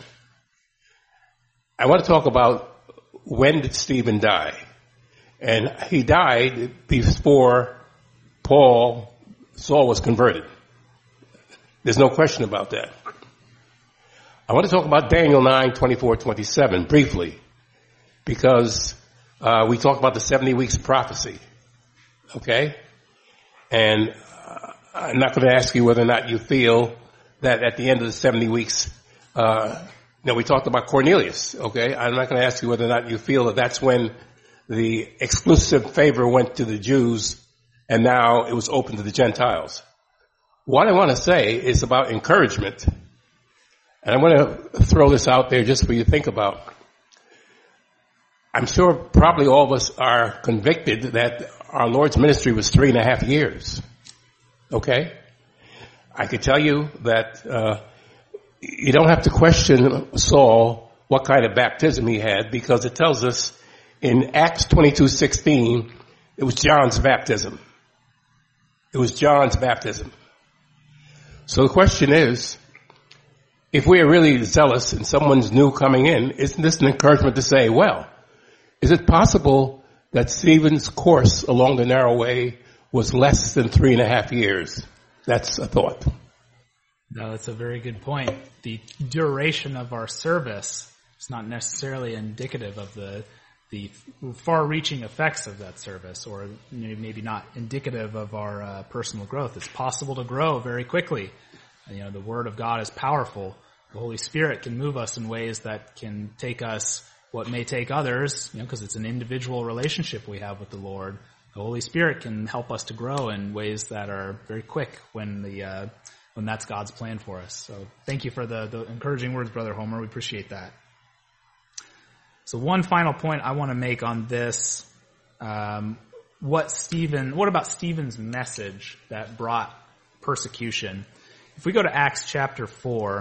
I want to talk about when did Stephen die? And he died before Paul, Saul was converted. There's no question about that. I want to talk about Daniel nine, twenty-four, twenty-seven briefly, because uh, we talked about the seventy weeks of prophecy. Okay? And uh, I'm not going to ask you whether or not you feel that at the end of the seventy weeks, uh, you know, we talked about Cornelius, okay? I'm not going to ask you whether or not you feel that that's when the exclusive favor went to the Jews and now it was open to the Gentiles. What I want to say is about encouragement. And I want to throw this out there just for you to think about. I'm sure probably all of us are convicted that our Lord's ministry was three and a half years. Okay? I could tell you that uh, you don't have to question Saul what kind of baptism he had, because it tells us in Acts twenty-two sixteen, it was John's baptism. It was John's baptism. So the question is, if we are really zealous and someone's new coming in, isn't this an encouragement to say, well, is it possible that Stephen's course along the narrow way was less than three and a half years? That's a thought. No, that's a very good point. The duration of our service is not necessarily indicative of the the far-reaching effects of that service, or maybe not indicative of our uh, personal growth. It's possible to grow very quickly. You know, the Word of God is powerful. The Holy Spirit can move us in ways that can take us what may take others, you know, because it's an individual relationship we have with the Lord. The Holy Spirit can help us to grow in ways that are very quick when the uh, when that's God's plan for us. So thank you for the, the encouraging words, Brother Homer. We appreciate that. So one final point I want to make on this, um, what Stephen, what about Stephen's message that brought persecution? If we go to Acts chapter four,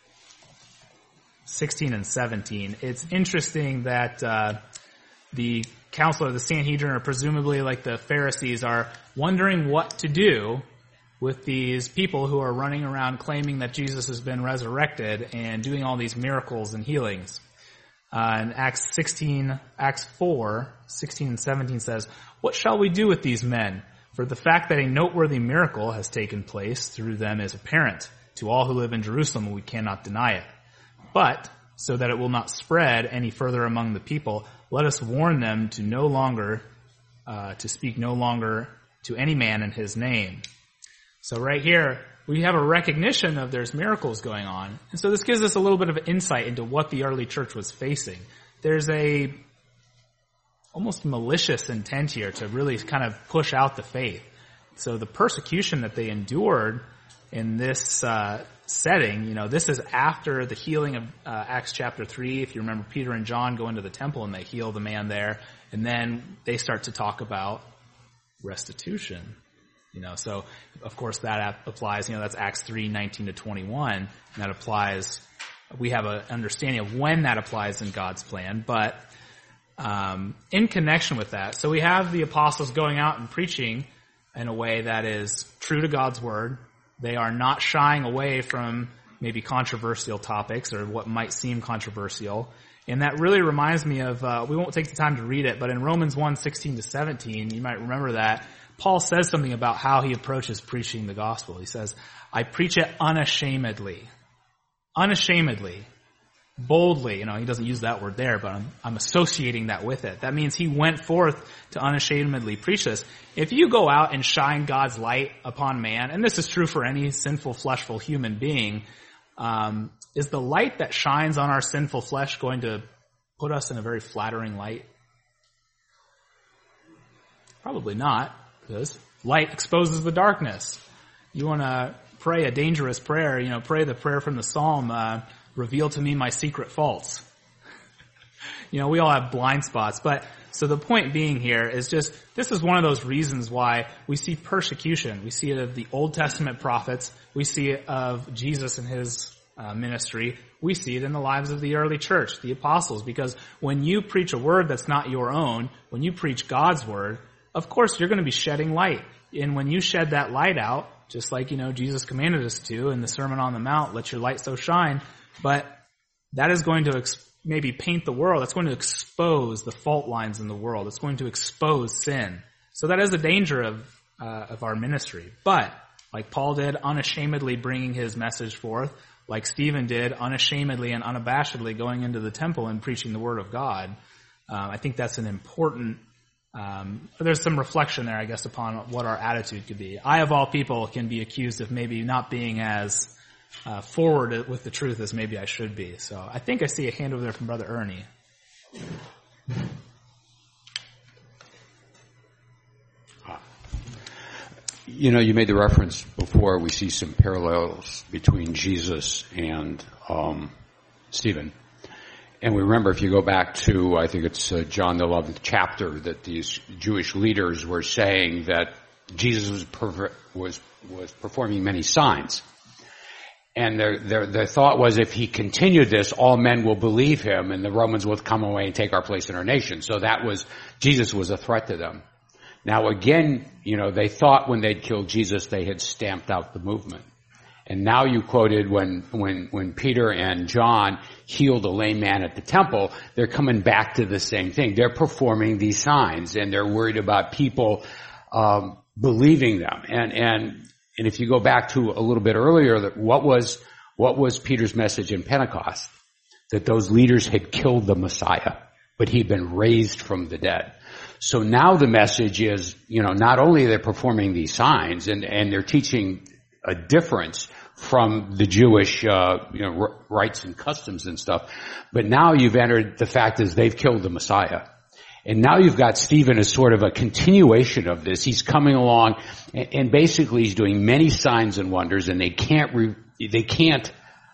sixteen and seventeen, it's interesting that uh, the council of the Sanhedrin, or presumably like the Pharisees, are wondering what to do with these people who are running around claiming that Jesus has been resurrected and doing all these miracles and healings. Uh, and Acts sixteen, Acts four, sixteen and seventeen says, "What shall we do with these men? For the fact that a noteworthy miracle has taken place through them is apparent to all who live in Jerusalem, and we cannot deny it. But, so that it will not spread any further among the people, let us warn them to no longer, uh, to speak no longer to any man in his name." So right here, we have a recognition of there's miracles going on. And so this gives us a little bit of insight into what the early church was facing. There's a almost malicious intent here to really kind of push out the faith. So the persecution that they endured in this uh, setting, you know, this is after the healing of uh, Acts chapter three. If you remember, Peter and John go into the temple and they heal the man there. And then they start to talk about restitution. You know, so of course that applies, you know, that's Acts three, nineteen to twenty-one, and that applies, we have an understanding of when that applies in God's plan, but um, in connection with that, so we have the apostles going out and preaching in a way that is true to God's word. They are not shying away from maybe controversial topics or what might seem controversial. And that really reminds me of, uh, we won't take the time to read it, but in Romans one, sixteen to seventeen, you might remember that, Paul says something about how he approaches preaching the gospel. He says, "I preach it unashamedly." Unashamedly. Boldly. You know, he doesn't use that word there, but I'm, I'm associating that with it. That means he went forth to unashamedly preach this. If you go out and shine God's light upon man, and this is true for any sinful, fleshful human being, um, is the light that shines on our sinful flesh going to put us in a very flattering light? Probably not. Because Light exposes the darkness. You want to pray a dangerous prayer, you know, pray the prayer from the Psalm, uh, reveal to me my secret faults. You know, we all have blind spots, but so the point being here is just, this is one of those reasons why we see persecution. We see it of the Old Testament prophets. We see it of Jesus and his uh, ministry. We see it in the lives of the early church, the apostles, because when you preach a word that's not your own, when you preach God's word, of course you're going to be shedding light. And when you shed that light out, just like, you know, Jesus commanded us to in the Sermon on the Mount, let your light so shine, but that is going to ex- maybe paint the world. It's going to expose the fault lines in the world. It's going to expose sin. So that is the danger of uh, of our ministry. But like Paul did, unashamedly bringing his message forth, like Stephen did, unashamedly and unabashedly going into the temple and preaching the word of God, uh, I think that's an important, um, there's some reflection there, I guess, upon what our attitude could be. I, of all people, can be accused of maybe not being as uh, forward with the truth as maybe I should be. So I think I see a hand over there from Brother Ernie. You know, you made the reference before, we see some parallels between Jesus and um, Stephen. And we remember, if you go back to, I think it's uh, John the eleventh chapter, that these Jewish leaders were saying that Jesus was perver- was was performing many signs. And their, their their thought was, if he continued this, all men will believe him, and the Romans will come away and take our place in our nation. So that was, Jesus was a threat to them. Now again, you know, they thought when they'd killed Jesus, they had stamped out the movement. And now you quoted when, when, when Peter and John healed a lame man at the temple, they're coming back to the same thing. They're performing these signs, and they're worried about people, um, believing them. And, and, and if you go back to a little bit earlier, that what was, what was Peter's message in Pentecost? That those leaders had killed the Messiah, but he'd been raised from the dead. So now the message is, you know, not only are they performing these signs and, and they're teaching a difference from the Jewish, uh, you know, r- rites and customs and stuff, but now you've entered the fact is they've killed the Messiah. And now you've got Stephen as sort of a continuation of this. He's coming along and, and basically he's doing many signs and wonders, and they can't, re- they can't,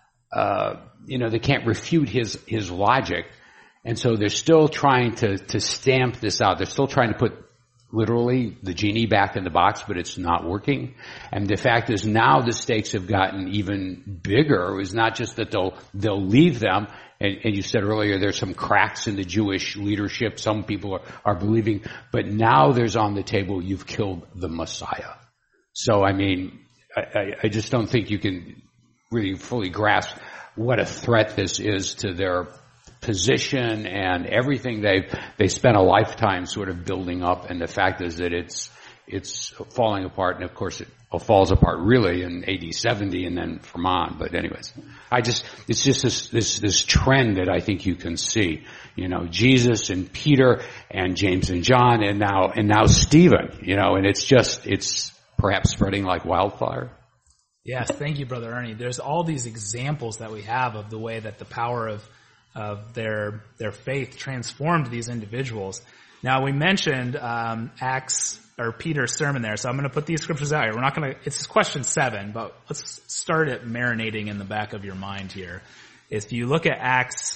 uh, you know, they can't refute his, his logic. And so they're still trying to, to stamp this out. They're still trying to put literally the genie back in the box, but it's not working. And the fact is now the stakes have gotten even bigger. It's not just that they'll, they'll leave them. And, and you said earlier there's some cracks in the Jewish leadership. Some people are, are believing, but now there's on the table, you've killed the Messiah. So I mean, I, I just don't think you can really fully grasp what a threat this is to their position and everything they've they spent a lifetime sort of building up, and the fact is that it's it's falling apart, and of course it falls apart really in A D seventy and then from on. But anyways, I just it's just this this this trend that I think you can see. You know, Jesus and Peter and James and John and now and now Stephen. You know, and it's just it's perhaps spreading like wildfire. Yes, thank you, Brother Ernie. There's all these examples that we have of the way that the power of of their their faith transformed these individuals. Now we mentioned um, Acts or Peter's sermon there, so I'm going to put these scriptures out here. We're not going to. It's question seven, but let's start it marinating in the back of your mind here. If you look at Acts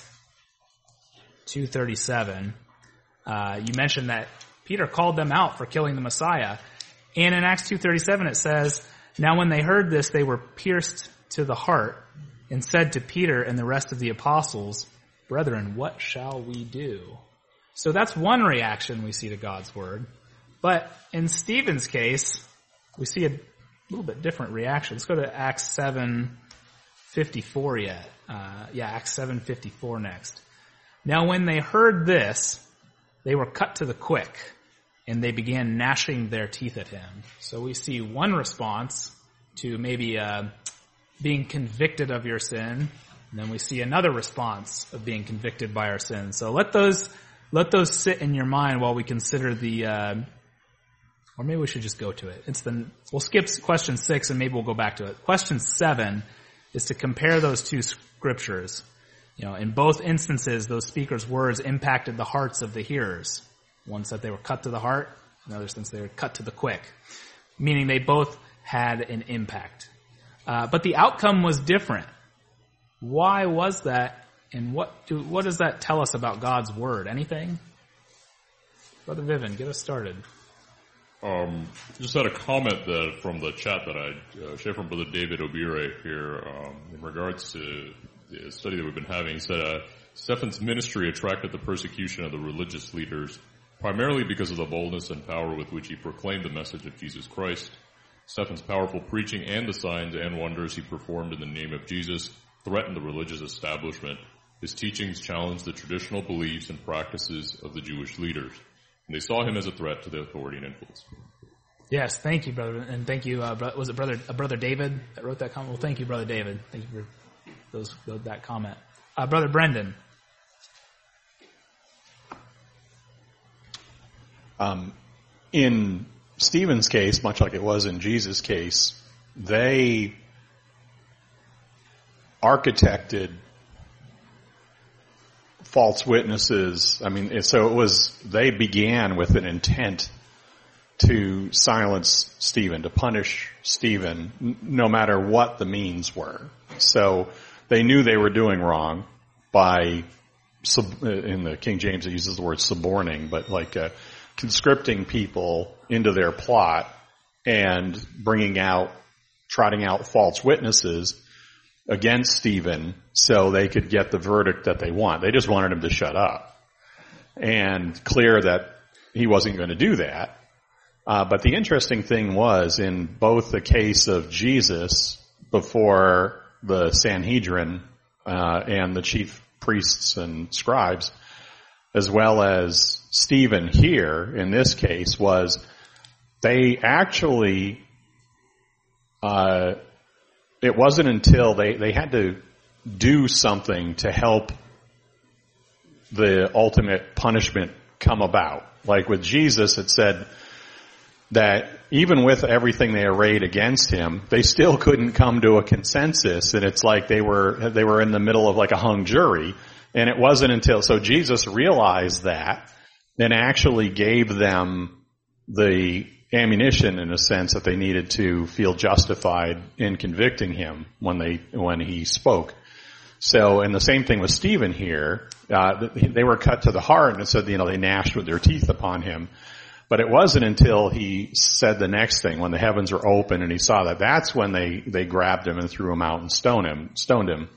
two thirty-seven, uh, you mentioned that Peter called them out for killing the Messiah, and in Acts two thirty-seven it says, "Now when they heard this, they were pierced to the heart, and said to Peter and the rest of the apostles, 'Brethren, what shall we do?'" So that's one reaction we see to God's word. But in Stephen's case, we see a little bit different reaction. Let's go to Acts seven fifty-four yet. Uh, yeah, Acts seven fifty-four next. "Now when they heard this, they were cut to the quick, and they began gnashing their teeth at him." So we see one response to maybe uh, being convicted of your sin. And then we see another response of being convicted by our sins. So let those let those sit in your mind while we consider the, uh, or maybe we should just go to it. It's the we'll skip question six and maybe we'll go back to it. Question seven is to compare those two scriptures. You know, in both instances, those speakers' words impacted the hearts of the hearers. One said they were cut to the heart. Another sense they were cut to the quick. meaning they both had an impact. Uh, but the outcome was different. Why was that, and what do, what does that tell us about God's Word? Anything? Brother Vivian, get us started. Um, just had a comment that from the chat that I uh, shared from Brother David Obire here um, in regards to the study that we've been having. He said, uh, Stephen's ministry attracted the persecution of the religious leaders primarily because of the boldness and power with which he proclaimed the message of Jesus Christ. Stephen's powerful preaching and the signs and wonders he performed in the name of Jesus threatened the religious establishment. His teachings challenged the traditional beliefs and practices of the Jewish leaders. And they saw him as a threat to their authority and influence. Yes, thank you, brother, and thank you. Uh, bro- was it brother uh, brother David that wrote that comment? Well, thank you, brother David. Thank you for those, those that comment, uh, brother Brendan. Um, in Stephen's case, much like it was in Jesus' case, they architected false witnesses. I mean, so it was, they began with an intent to silence Stephen, to punish Stephen, n- no matter what the means were. So they knew they were doing wrong by, sub, in the King James it uses the word suborning, but like uh, conscripting people into their plot and bringing out, trotting out false witnesses against Stephen so they could get the verdict that they want. They just wanted him to shut up and clear that he wasn't going to do that. Uh, but the interesting thing was in both the case of Jesus before the Sanhedrin uh, and the chief priests and scribes, as well as Stephen here in this case, was they actually uh it wasn't until they, they had to do something to help the ultimate punishment come about. Like with Jesus, it said that even with everything they arrayed against him, they still couldn't come to a consensus, and it's like they were they were in the middle of like a hung jury. And it wasn't until, so Jesus realized that and actually gave them the ammunition in a sense that they needed to feel justified in convicting him when they when he spoke. So, and the same thing with Stephen here. Uh, they were cut to the heart, and it said, you know, they gnashed with their teeth upon him. But it wasn't until he said the next thing, when the heavens were open and he saw that, that's when they they grabbed him and threw him out and stoned him. Stoned him.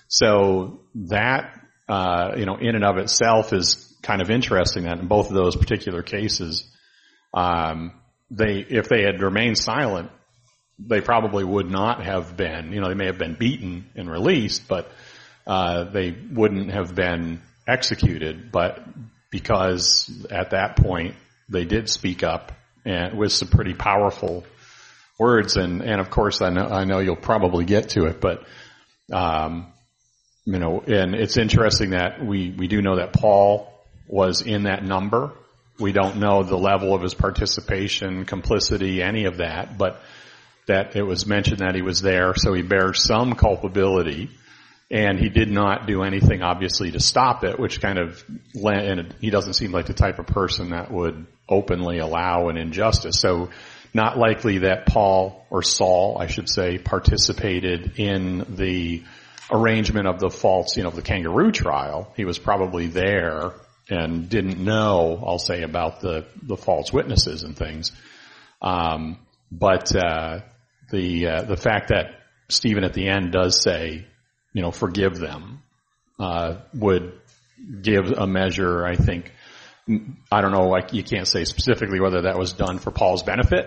So that uh, you know, in and of itself is kind of interesting that in both of those particular cases, um, they, if they had remained silent, they probably would not have been, you know, they may have been beaten and released, but, uh, they wouldn't have been executed. But because at that point they did speak up and with some pretty powerful words. And, and of course I know, I know you'll probably get to it, but, um, you know, and it's interesting that we, we do know that Paul was in that number. We don't know the level of his participation, complicity, any of that, but that it was mentioned that he was there, so he bears some culpability, and he did not do anything, obviously, to stop it, which kind of, and he doesn't seem like the type of person that would openly allow an injustice. So not likely that Paul, or Saul, I should say, participated in the arrangement of the false, you know, the kangaroo trial. He was probably there and didn't know, I'll say, about the, the false witnesses and things. Um, but, uh, the, uh, the fact that Stephen at the end does say, you know, forgive them, uh, would give a measure, I think, I don't know, like, you can't say specifically whether that was done for Paul's benefit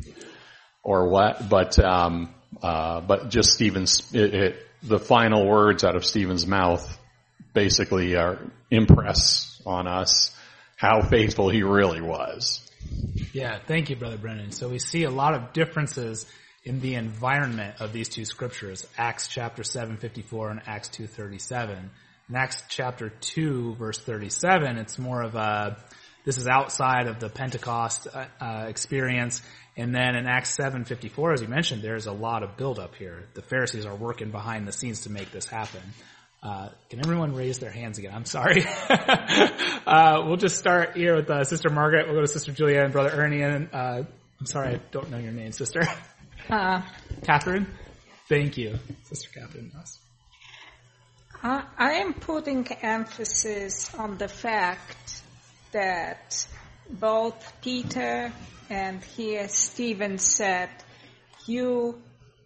or what, but, um, uh, but just Stephen's, it, it, the final words out of Stephen's mouth basically are impress on us how faithful he really was. Yeah, thank you, Brother Brennan. So we see a lot of differences in the environment of these two scriptures, Acts chapter seven fifty-four and Acts two thirty-seven. In Acts chapter two, verse thirty-seven, it's more of a, this is outside of the Pentecost uh, uh, experience. And then in Acts seven fifty-four, as you mentioned, there's a lot of buildup here. The Pharisees are working behind the scenes to make this happen. Uh, can everyone raise their hands again? I'm sorry. uh, we'll just start here with uh, Sister Margaret. We'll go to Sister Julia and Brother Ernie and uh, I'm sorry, I don't know your name, sister. Uh, Catherine? Thank you, Sister Catherine. I, I am putting emphasis on the fact that both Peter and here Stephen said, you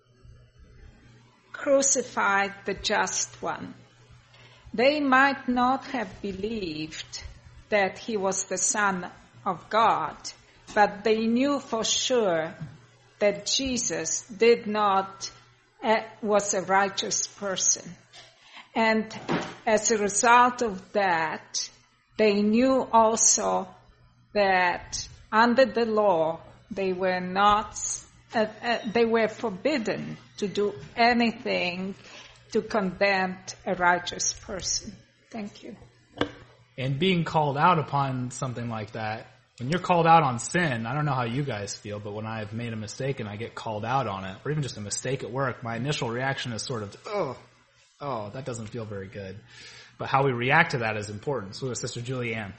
crucified the just one. They might not have believed that he was the Son of God, but they knew for sure that Jesus did not, uh, was a righteous person. And as a result of that, they knew also that under the law, they were not, uh, uh, they were forbidden to do anything to condemn a righteous person. Thank you. And being called out upon something like that, when you're called out on sin, I don't know how you guys feel, but when I've made a mistake and I get called out on it, or even just a mistake at work, my initial reaction is sort of, oh, oh, that doesn't feel very good. But how we react to that is important. So, Sister Julianne.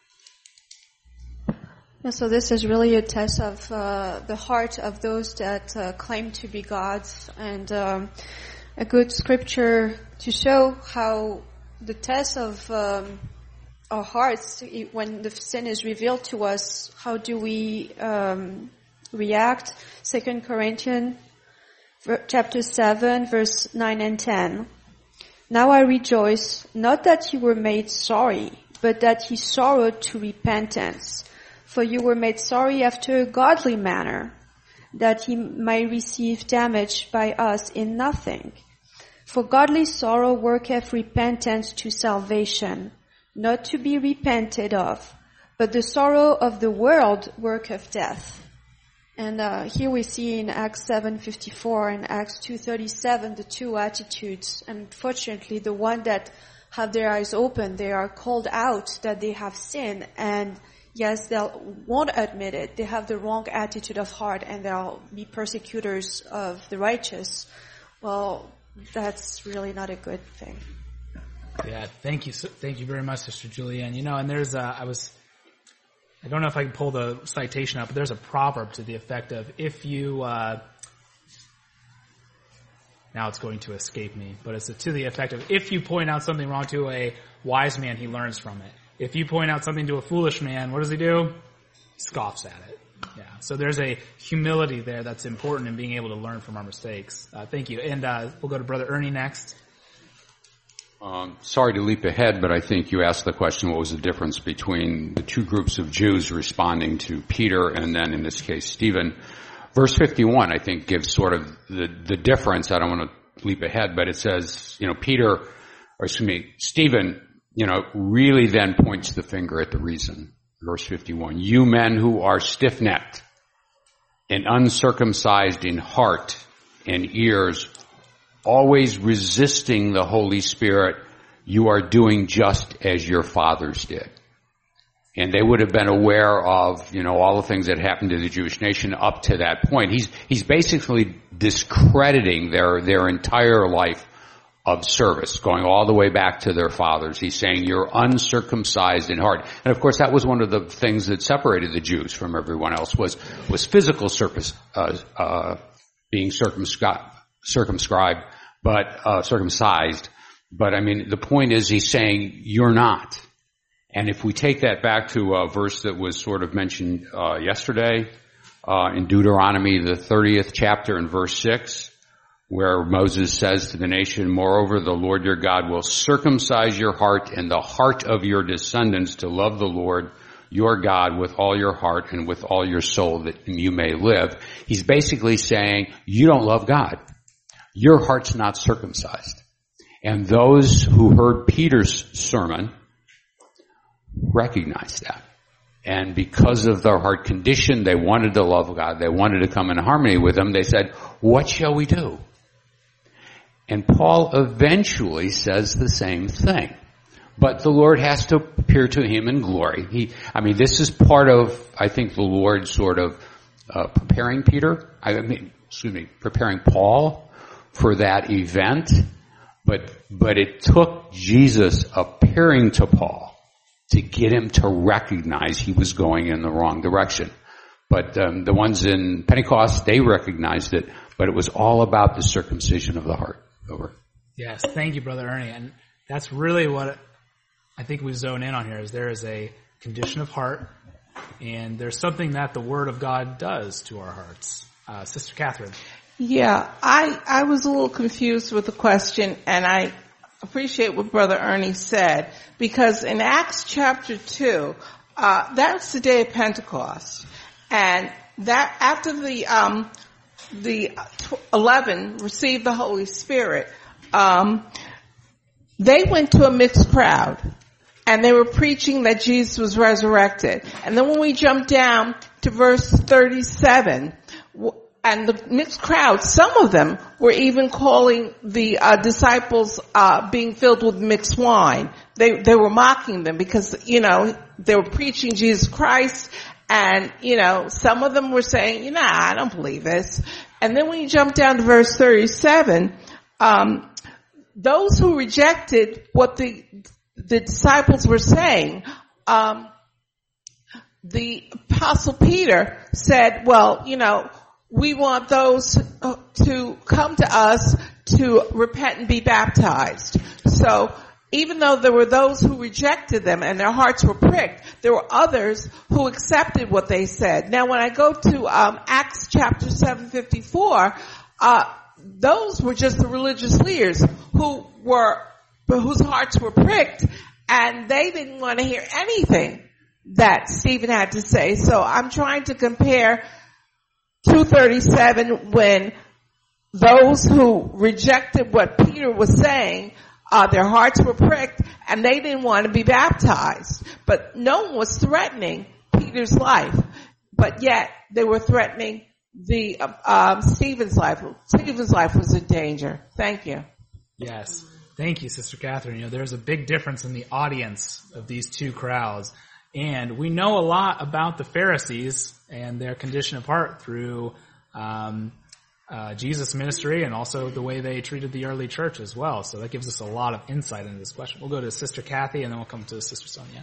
Yeah, so this is really a test of uh, the heart of those that uh, claim to be God's, and um, a good scripture to show how the test of um, our hearts, when the sin is revealed to us, how do we um, react? Second Corinthians chapter seven, verse nine and ten. Now I rejoice, not that you were made sorry, but that ye sorrowed to repentance. For you were made sorry after a godly manner, that ye might receive damage by us in nothing. For godly sorrow worketh repentance to salvation, not to be repented of, but the sorrow of the world worketh death. And uh, here we see in Acts seven fifty-four and Acts two thirty-seven the two attitudes. Unfortunately, the one that have their eyes open, they are called out that they have sinned, and yes, they won't admit it. They have the wrong attitude of heart, and they'll be persecutors of the righteous. Well, that's really not a good thing. Yeah, thank you, thank you very much, Sister Julianne. You know, and there's, uh, I was, I don't know if I can pull the citation up, but there's a proverb to the effect of, if you, uh, now it's going to escape me, but it's to the effect of, if you point out something wrong to a wise man, he learns from it. If you point out something to a foolish man, what does he do? He scoffs at it. Yeah. So there's a humility there that's important in being able to learn from our mistakes. Uh, thank you. And uh, we'll go to Brother Ernie next. Um, sorry to leap ahead, but I think you asked the question, what was the difference between the two groups of Jews responding to Peter and then, in this case, Stephen. Verse fifty-one, I think, gives sort of the, the difference. I don't want to leap ahead, but it says, you know, Peter, or excuse me, Stephen, you know, really then points the finger at the reason. Verse fifty-one, you men who are stiff-necked and uncircumcised in heart and ears, always resisting the Holy Spirit, you are doing just as your fathers did. And they would have been aware of, you know, all the things that happened to the Jewish nation up to that point. He's, he's basically discrediting their, their entire life of service, going all the way back to their fathers. He's saying you're uncircumcised in heart. And of course that was one of the things that separated the Jews from everyone else, was, was physical circus, uh, uh, being circumscribed, circumscribed, but, uh, circumcised. But I mean, the point is he's saying you're not. And if we take that back to a verse that was sort of mentioned, uh, yesterday, uh, in Deuteronomy, the thirtieth chapter in verse six, where Moses says to the nation, moreover, the Lord your God will circumcise your heart and the heart of your descendants to love the Lord your God with all your heart and with all your soul, that you may live. He's basically saying, you don't love God. Your heart's not circumcised. And those who heard Peter's sermon recognized that. And because of their heart condition, they wanted to love God. They wanted to come in harmony with him. They said, what shall we do? And Paul eventually says the same thing. But the Lord has to appear to him in glory. He, I mean, this is part of, I think, the Lord sort of uh, preparing Peter, I mean, excuse me, preparing Paul for that event. But, but it took Jesus appearing to Paul to get him to recognize he was going in the wrong direction. But um, the ones in Pentecost, they recognized it, but it was all about the circumcision of the heart. Over. Yes, thank you, Brother Ernie. And that's really what I think we zone in on here, is there is a condition of heart, and there's something that the Word of God does to our hearts. Uh, Sister Catherine. Yeah, I, I was a little confused with the question, and I appreciate what Brother Ernie said, because in Acts chapter two, uh, that's the day of Pentecost. And that, after the, um, the eleven received the Holy Spirit, um, they went to a mixed crowd. And they were preaching that Jesus was resurrected. And then when we jump down to verse thirty-seven, and the mixed crowd, some of them were even calling the uh, disciples uh, being filled with mixed wine. They they were mocking them because, you know, they were preaching Jesus Christ, and, you know, some of them were saying, nah, I don't believe this. And then when you jump down to verse thirty-seven, um, those who rejected what the the disciples were saying, um, the Apostle Peter said, well, you know, we want those to come to us to repent and be baptized. So even though there were those who rejected them and their hearts were pricked, there were others who accepted what they said. Now when I go to um, Acts chapter seven fifty-four, uh, those were just the religious leaders who were whose hearts were pricked, and they didn't want to hear anything that Stephen had to say. So I'm trying to compare two thirty-seven, when those who rejected what Peter was saying, uh, their hearts were pricked, and they didn't want to be baptized. But no one was threatening Peter's life, but yet they were threatening the uh, um, Stephen's life. Stephen's life was in danger. Thank you. Yes. Thank you, Sister Catherine. You know, there's a big difference in the audience of these two crowds. And we know a lot about the Pharisees and their condition of heart through um, uh, Jesus' ministry, and also the way they treated the early church as well. So that gives us a lot of insight into this question. We'll go to Sister Kathy, and then we'll come to Sister Sonia.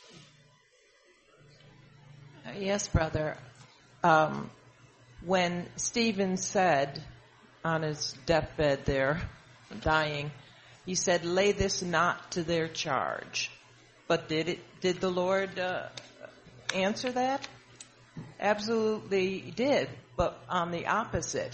Uh, yes, brother. Um, when Stephen said on his deathbed there, dying, he said, lay this not to their charge. But did it, did the Lord uh, answer that? Absolutely did, but on the opposite.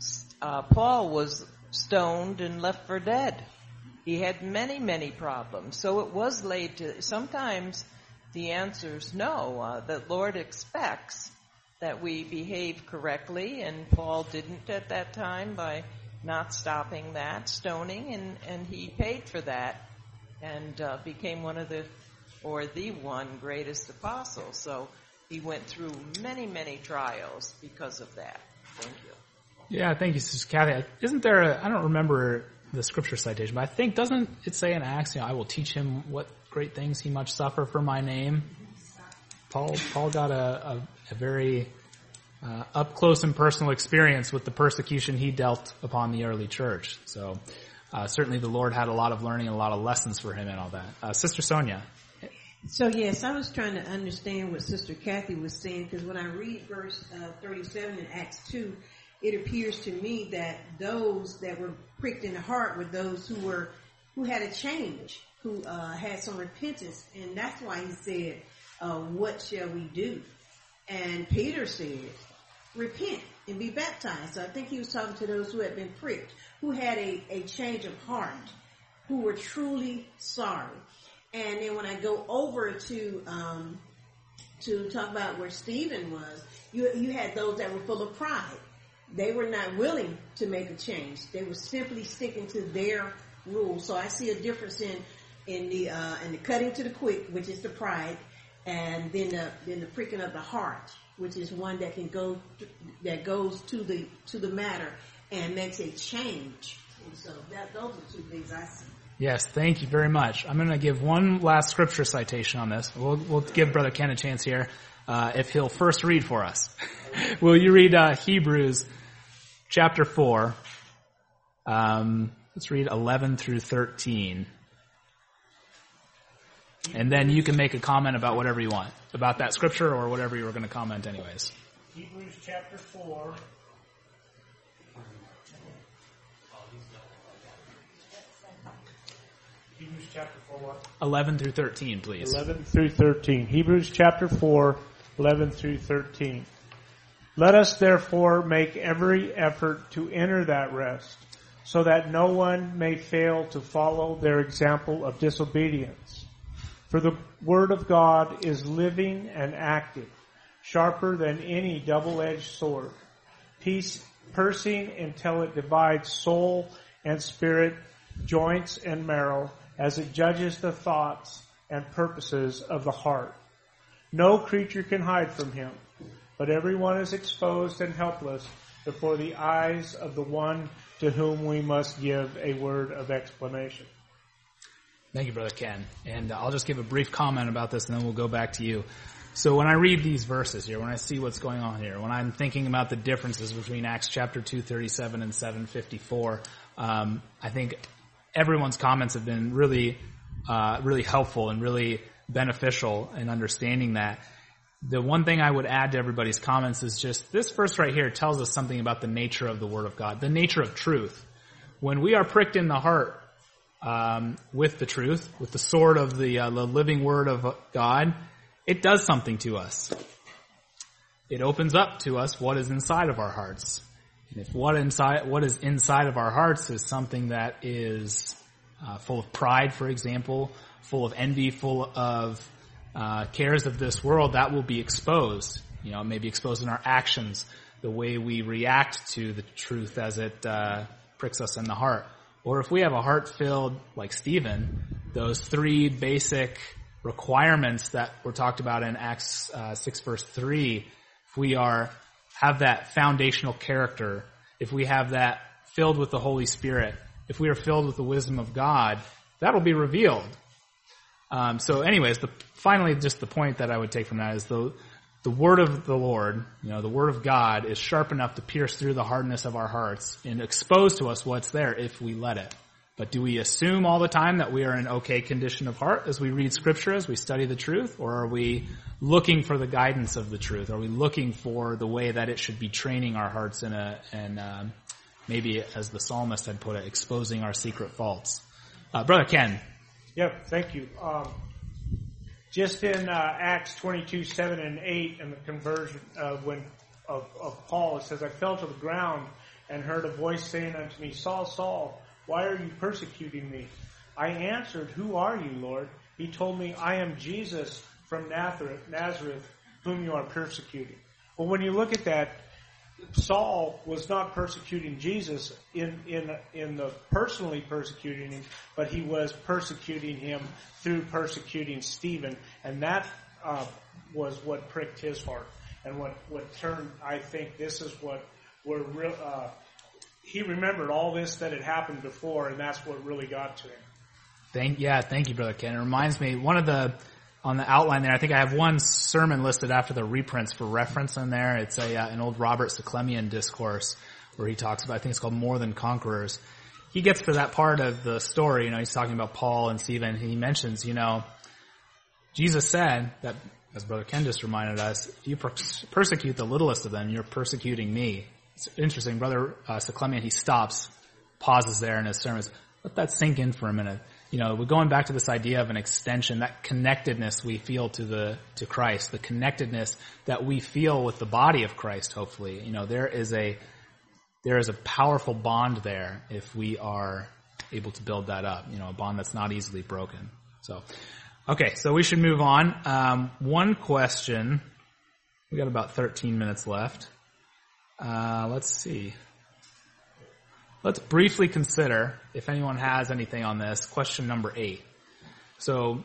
Uh, Paul was stoned and left for dead. He had many, many problems. So it was laid to, sometimes the answer is no. Uh, the Lord expects that we behave correctly, and Paul didn't at that time by not stopping that stoning, and, and he paid for that and uh, became one of the, or the one greatest apostle. So he went through many, many trials because of that. Thank you. Yeah, thank you, Sister Kathy. Isn't there a, I don't remember the scripture citation, but I think, doesn't it say in Acts, you know, I will teach him what great things he must suffer for my name? Paul, Paul got a, a, a very Uh, up close and personal experience with the persecution he dealt upon the early church. So uh, certainly the Lord had a lot of learning and a lot of lessons for him and all that. Uh, Sister Sonia. So yes, I was trying to understand what Sister Kathy was saying, because when I read verse uh, thirty-seven in Acts two, it appears to me that those that were pricked in the heart were those who were who had a change, who uh, had some repentance, and that's why he said, uh, "What shall we do?" And Peter said, repent and be baptized. So I think he was talking to those who had been pricked, who had a, a change of heart, who were truly sorry. And then when I go over to um, to talk about where Stephen was, you you had those that were full of pride. They were not willing to make a change. They were simply sticking to their rules. So I see a difference in in the uh, in the cutting to the quick, which is the pride, and then the then the pricking of the heart, which is one that can go that goes to the to the matter and makes a change. And so that those are two things I see. Yes, thank you very much. I'm going to give one last scripture citation on this. We'll we'll give Brother Ken a chance here, uh, if he'll first read for us. Will you read uh, Hebrews chapter four? Um, let's read eleven through thirteen. And then you can make a comment about whatever you want, about that scripture or whatever you were going to comment anyways. Hebrews chapter four. Hebrews chapter four. eleven through thirteen, please. eleven through thirteen. Hebrews chapter four, eleven through thirteen. Let us therefore make every effort to enter that rest, so that no one may fail to follow their example of disobedience. For the word of God is living and active, sharper than any double-edged sword, piece piercing until it divides soul and spirit, joints and marrow, as it judges the thoughts and purposes of the heart. No creature can hide from him, but everyone is exposed and helpless before the eyes of the one to whom we must give a word of explanation. Thank you, Brother Ken. And I'll just give a brief comment about this, and then we'll go back to you. So when I read these verses here, when I see what's going on here, when I'm thinking about the differences between Acts chapter two thirty-seven and seven fifty-four, um, I think everyone's comments have been really, uh, really helpful and really beneficial in understanding that. The one thing I would add to everybody's comments is just this verse right here tells us something about the nature of the Word of God, the nature of truth. When we are pricked in the heart um, with the truth, with the sword of the, uh, the living Word of God, it does something to us. It opens up to us what is inside of our hearts. And if what inside, what is inside of our hearts is something that is uh, full of pride, for example, full of envy, full of uh, cares of this world, that will be exposed. You know, it may be exposed in our actions, the way we react to the truth as it uh, pricks us in the heart. Or if we have a heart filled like Stephen, those three basic requirements that were talked about in Acts uh, six verse three, if we are have that foundational character, if we have that filled with the Holy Spirit, if we are filled with the wisdom of God, that'll be revealed. Um, so anyways, the, finally, just the point that I would take from that is the the word of the Lord, you know, the word of God is sharp enough to pierce through the hardness of our hearts and expose to us what's there if we let it. But do we assume all the time that we are in okay condition of heart as we read Scripture, as we study the truth? Or are we looking for the guidance of the truth? Are we looking for the way that it should be training our hearts in a, and um, maybe, as the psalmist had put it, exposing our secret faults? Uh, Brother Ken. Yep, thank you. Um, just in uh, Acts twenty-two, seven and eight, and the conversion uh, when of, of Paul, it says, I fell to the ground and heard a voice saying unto me, Saul, Saul, why are you persecuting me? I answered, who are you, Lord? He told me, I am Jesus from Nazareth, Nazareth, whom you are persecuting. Well, when you look at that, Saul was not persecuting Jesus in, in, in the personally persecuting him, but he was persecuting him through persecuting Stephen. And that uh, was what pricked his heart. And what, what turned, I think this is what we're real, uh, he remembered all this that had happened before, and that's what really got to him. Thank, yeah, thank you, Brother Ken. It reminds me, one of the, on the outline there, I think I have one sermon listed after the reprints for reference in there. It's a, uh, an old Robert Seclemian discourse where he talks about, I think it's called More Than Conquerors. He gets to that part of the story, you know, he's talking about Paul and Stephen, and he mentions, you know, Jesus said that, as Brother Ken just reminded us, if you per- persecute the littlest of them, you're persecuting me. It's interesting, Brother uh, Seclemian, he stops, pauses there in his sermons. Let that sink in for a minute. You know, we're going back to this idea of an extension, that connectedness we feel to the to Christ, the connectedness that we feel with the body of Christ, hopefully. You know, there is a there is a powerful bond there if we are able to build that up, you know, a bond that's not easily broken. So, okay, so we should move on. Um, one question. We got about thirteen minutes left. Uh, let's see. Let's briefly consider, if anyone has anything on this, question number eight. So,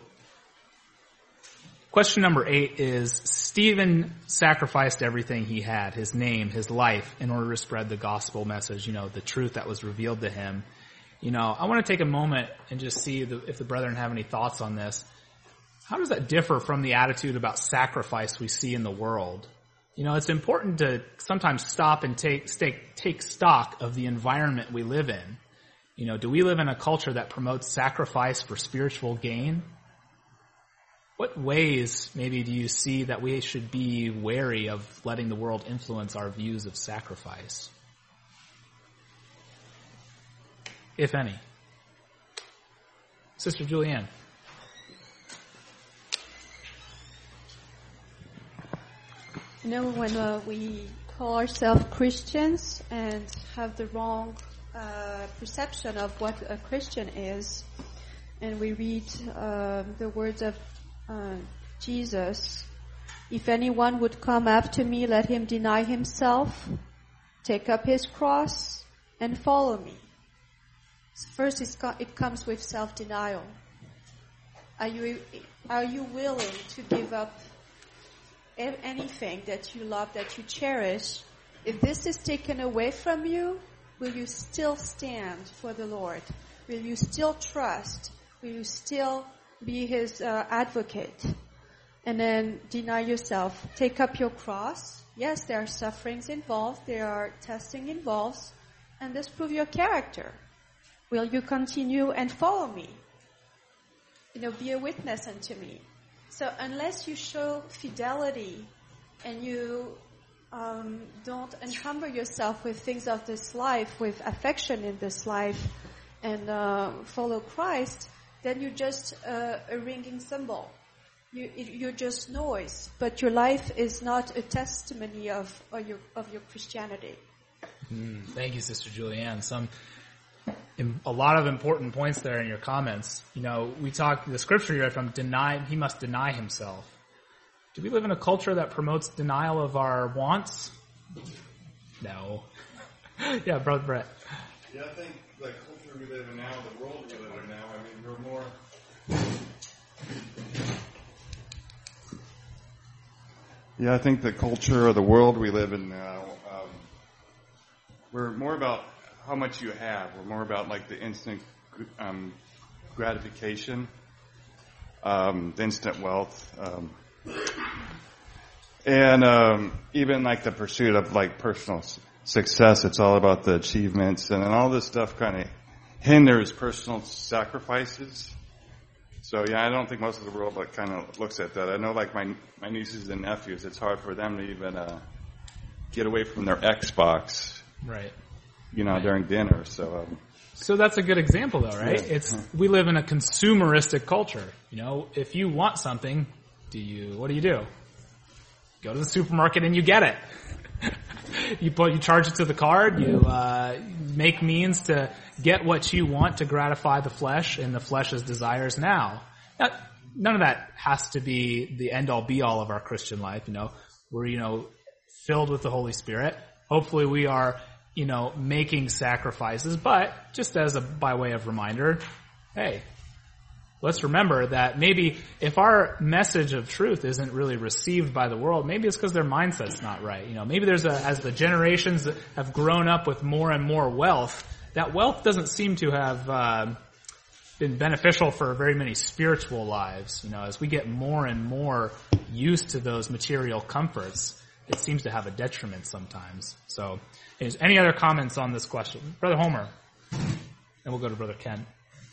question number eight is, Stephen sacrificed everything he had, his name, his life, in order to spread the gospel message, you know, the truth that was revealed to him. You know, I want to take a moment and just see the, if the brethren have any thoughts on this. How does that differ from the attitude about sacrifice we see in the world? You know, it's important to sometimes stop and take, take take stock of the environment we live in. You know, do we live in a culture that promotes sacrifice for spiritual gain? what ways maybe do you see that we should be wary of letting the world influence our views of sacrifice? If any. Sister Julianne. You know, when uh, we call ourselves Christians and have the wrong uh, perception of what a Christian is, and we read uh, the words of uh, Jesus, if anyone would come after me, let him deny himself, take up his cross, and follow me. So first, it's co- it comes with self-denial. Are you are you willing to give up anything that you love, that you cherish? If this is taken away from you, will you still stand for the Lord? Will you still trust? Will you still be His uh, advocate? And then deny yourself. Take up your cross. Yes, there are sufferings involved. There are testing involved. And this proves your character. Will you continue and follow me? You know, be a witness unto me. So unless you show fidelity and you um, don't encumber yourself with things of this life, with affection in this life, and uh, follow Christ, then you're just uh, a ringing cymbal. You, you're just noise, but your life is not a testimony of, of your of your Christianity. Mm, thank you, Sister Julianne. Some a lot of important points there in your comments. You know, we talk the scripture you read from deny. He must deny himself. Do we live in a culture that promotes denial of our wants? No. Yeah, Brother Brett. Yeah, I think the culture we live in now, the world we live in now, I mean, we're more. Yeah, I think the culture or the world we live in now, um, we're more about how much you have. We're more about like the instant um, gratification, um, the instant wealth, um, and um, even like the pursuit of like personal s- success. It's all about the achievements, and then all this stuff kind of hinders personal sacrifices. So yeah, I don't think most of the world like kind of looks at that. I know like my my nieces and nephews, it's hard for them to even uh, get away from their Xbox. Right. You know, right. during dinner. So, um, so that's a good example, though, right? Yeah. It's we live in a consumeristic culture. You know, if you want something, do you? What do you do? Go to the supermarket and you get it. you put you charge it to the card. You uh, make means to get what you want to gratify the flesh and the flesh's desires. Now, now, none of that has to be the end all be all of our Christian life. You know, we're you know filled with the Holy Spirit. Hopefully, we are. You know, making sacrifices, but just as a, by way of reminder, hey, let's remember that maybe if our message of truth isn't really received by the world, maybe it's because their mindset's not right. You know, maybe there's a, as the generations that have grown up with more and more wealth, that wealth doesn't seem to have, uh, been beneficial for very many spiritual lives. You know, as we get more and more used to those material comforts, it seems to have a detriment sometimes. So, is any other comments on this question? Brother Homer. And we'll go to Brother Ken.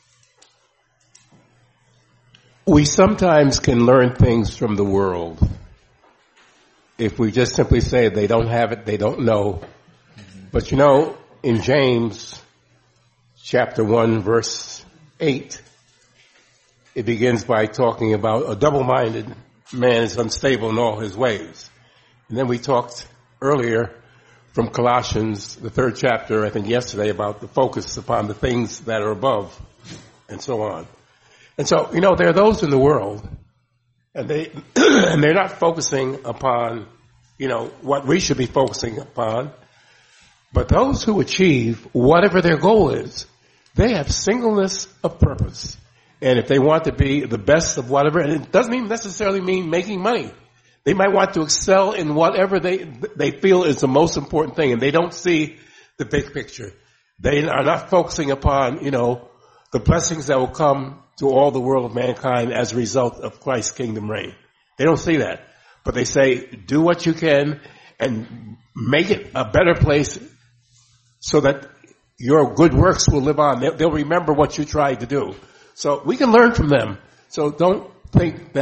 We sometimes can learn things from the world. If we just simply say they don't have it, they don't know. Mm-hmm. But you know, in James chapter one verse eight, it begins by talking about a double-minded man is unstable in all his ways. And then we talked earlier from Colossians, the third chapter, I think yesterday, about the focus upon the things that are above, and so on. And so, you know, there are those in the world, and they and they're not focusing upon, you know, what we should be focusing upon. But those who achieve whatever their goal is, they have singleness of purpose. And if they want to be the best of whatever, and it doesn't even necessarily mean making money. They might want to excel in whatever they they feel is the most important thing, and they don't see the big picture. They are not focusing upon, you know, the blessings that will come to all the world of mankind as a result of Christ's kingdom reign. They don't see that. But they say, do what you can and make it a better place so that your good works will live on. They'll remember what you tried to do. So we can learn from them. So don't think that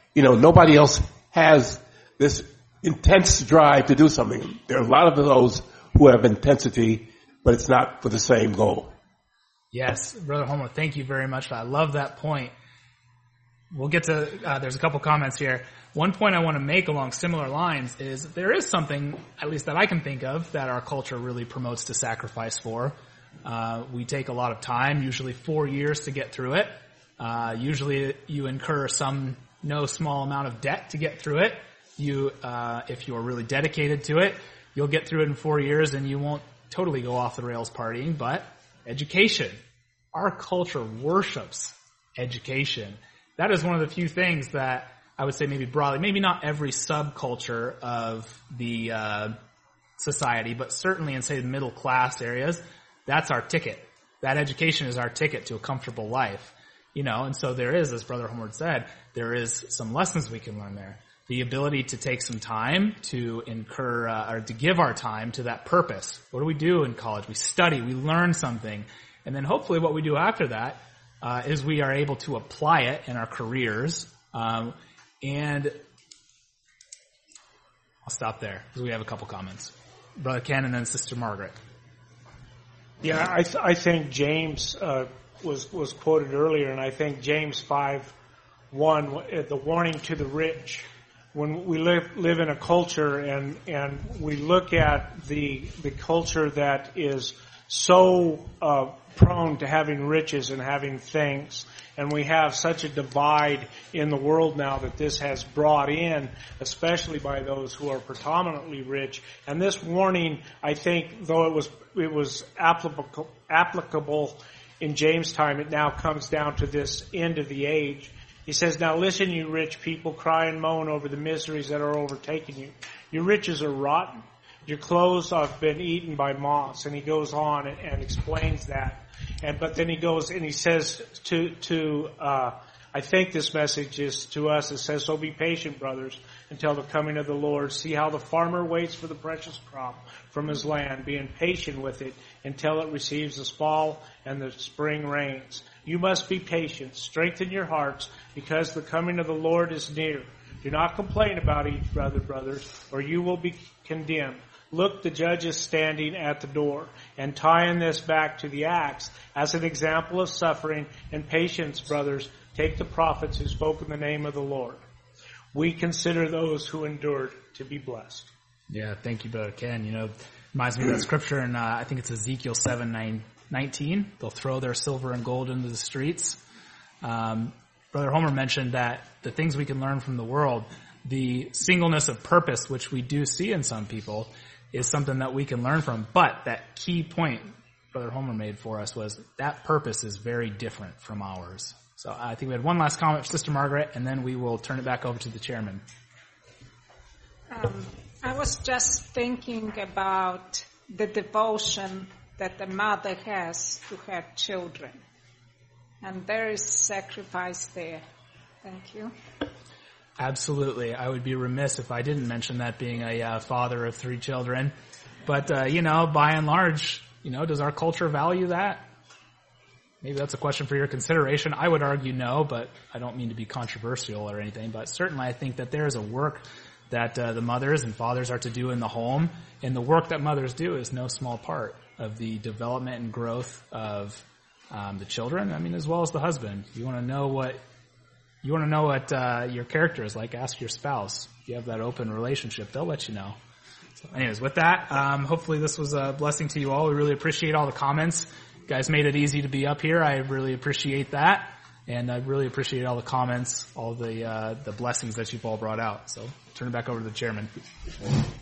you know, nobody else has this intense drive to do something. There are a lot of those who have intensity, but it's not for the same goal. Yes, Brother Homer, thank you very much. I love that point. We'll get to, uh, there's a couple comments here. One point I want to make along similar lines is there is something, at least that I can think of, that our culture really promotes to sacrifice for. Uh, we take a lot of time, usually four years to get through it. Uh, usually you incur some, no small amount of debt to get through it. You, uh, if you are really dedicated to it, you'll get through it in four years and you won't totally go off the rails partying, but education. Our culture worships education. That is one of the few things that I would say maybe broadly, maybe not every subculture of the uh, society, but certainly in, say, the middle class areas, that's our ticket. That education is our ticket to a comfortable life. You know, and so there is, as Brother Homeward said, there is some lessons we can learn there. The ability to take some time to incur, uh, or to give our time to that purpose. What do we do in college? We study, we learn something, and then hopefully what we do after that uh, is we are able to apply it in our careers. Um, and I'll stop there because we have a couple comments. Brother Ken and then Sister Margaret. Yeah, I, th- I think James uh, was was quoted earlier, and I think James five one, the warning to the rich. When we live live in a culture and and we look at the the culture that is so uh, prone to having riches and having things, and we have such a divide in the world now that this has brought in, especially by those who are predominantly rich. And this warning, I think, though it was it was applicable applicable in James' time, it now comes down to this end of the age. He says, now listen, you rich people, cry and moan over the miseries that are overtaking you. Your riches are rotten. Your clothes have been eaten by moths. And he goes on and, and explains that. And but then he goes and he says to to uh I think this message is to us. It says, so be patient, brothers, until the coming of the Lord. See how the farmer waits for the precious crop from his land, being patient with it until it receives the fall and the spring rains. You must be patient. Strengthen your hearts, because the coming of the Lord is near. Do not complain about each other, brothers, or you will be condemned. Look, the judge is standing at the door. And tying this back to the Acts, as an example of suffering and patience, brothers, take the prophets who spoke in the name of the Lord. We consider those who endured to be blessed. Yeah, thank you, Brother Ken. You know, reminds me of that scripture, and uh, I think it's Ezekiel seven nine nineteen. They'll throw their silver and gold into the streets. Um, Brother Homer mentioned that the things we can learn from the world, the singleness of purpose, which we do see in some people, is something that we can learn from. But that key point Brother Homer made for us was that purpose is very different from ours. So I think we had one last comment for Sister Margaret, and then we will turn it back over to the chairman. Um, I was just thinking about the devotion that the mother has to her children. And there is sacrifice there. Thank you. Absolutely. I would be remiss if I didn't mention that, being a uh, father of three children. But, uh, you know, by and large, you know, does our culture value that? Maybe that's a question for your consideration. I would argue no, but I don't mean to be controversial or anything. But certainly I think that there is a work that uh, the mothers and fathers are to do in the home. And the work that mothers do is no small part of the development and growth of um, the children, I mean, as well as the husband. You want to know what you want to know what uh, your character is like, ask your spouse. If you have that open relationship, they'll let you know. So anyways, with that, um, hopefully this was a blessing to you all. We really appreciate all the comments. You guys made it easy to be up here. I really appreciate that. And I really appreciate all the comments, all the uh, the blessings that you've all brought out. So turn it back over to the chairman.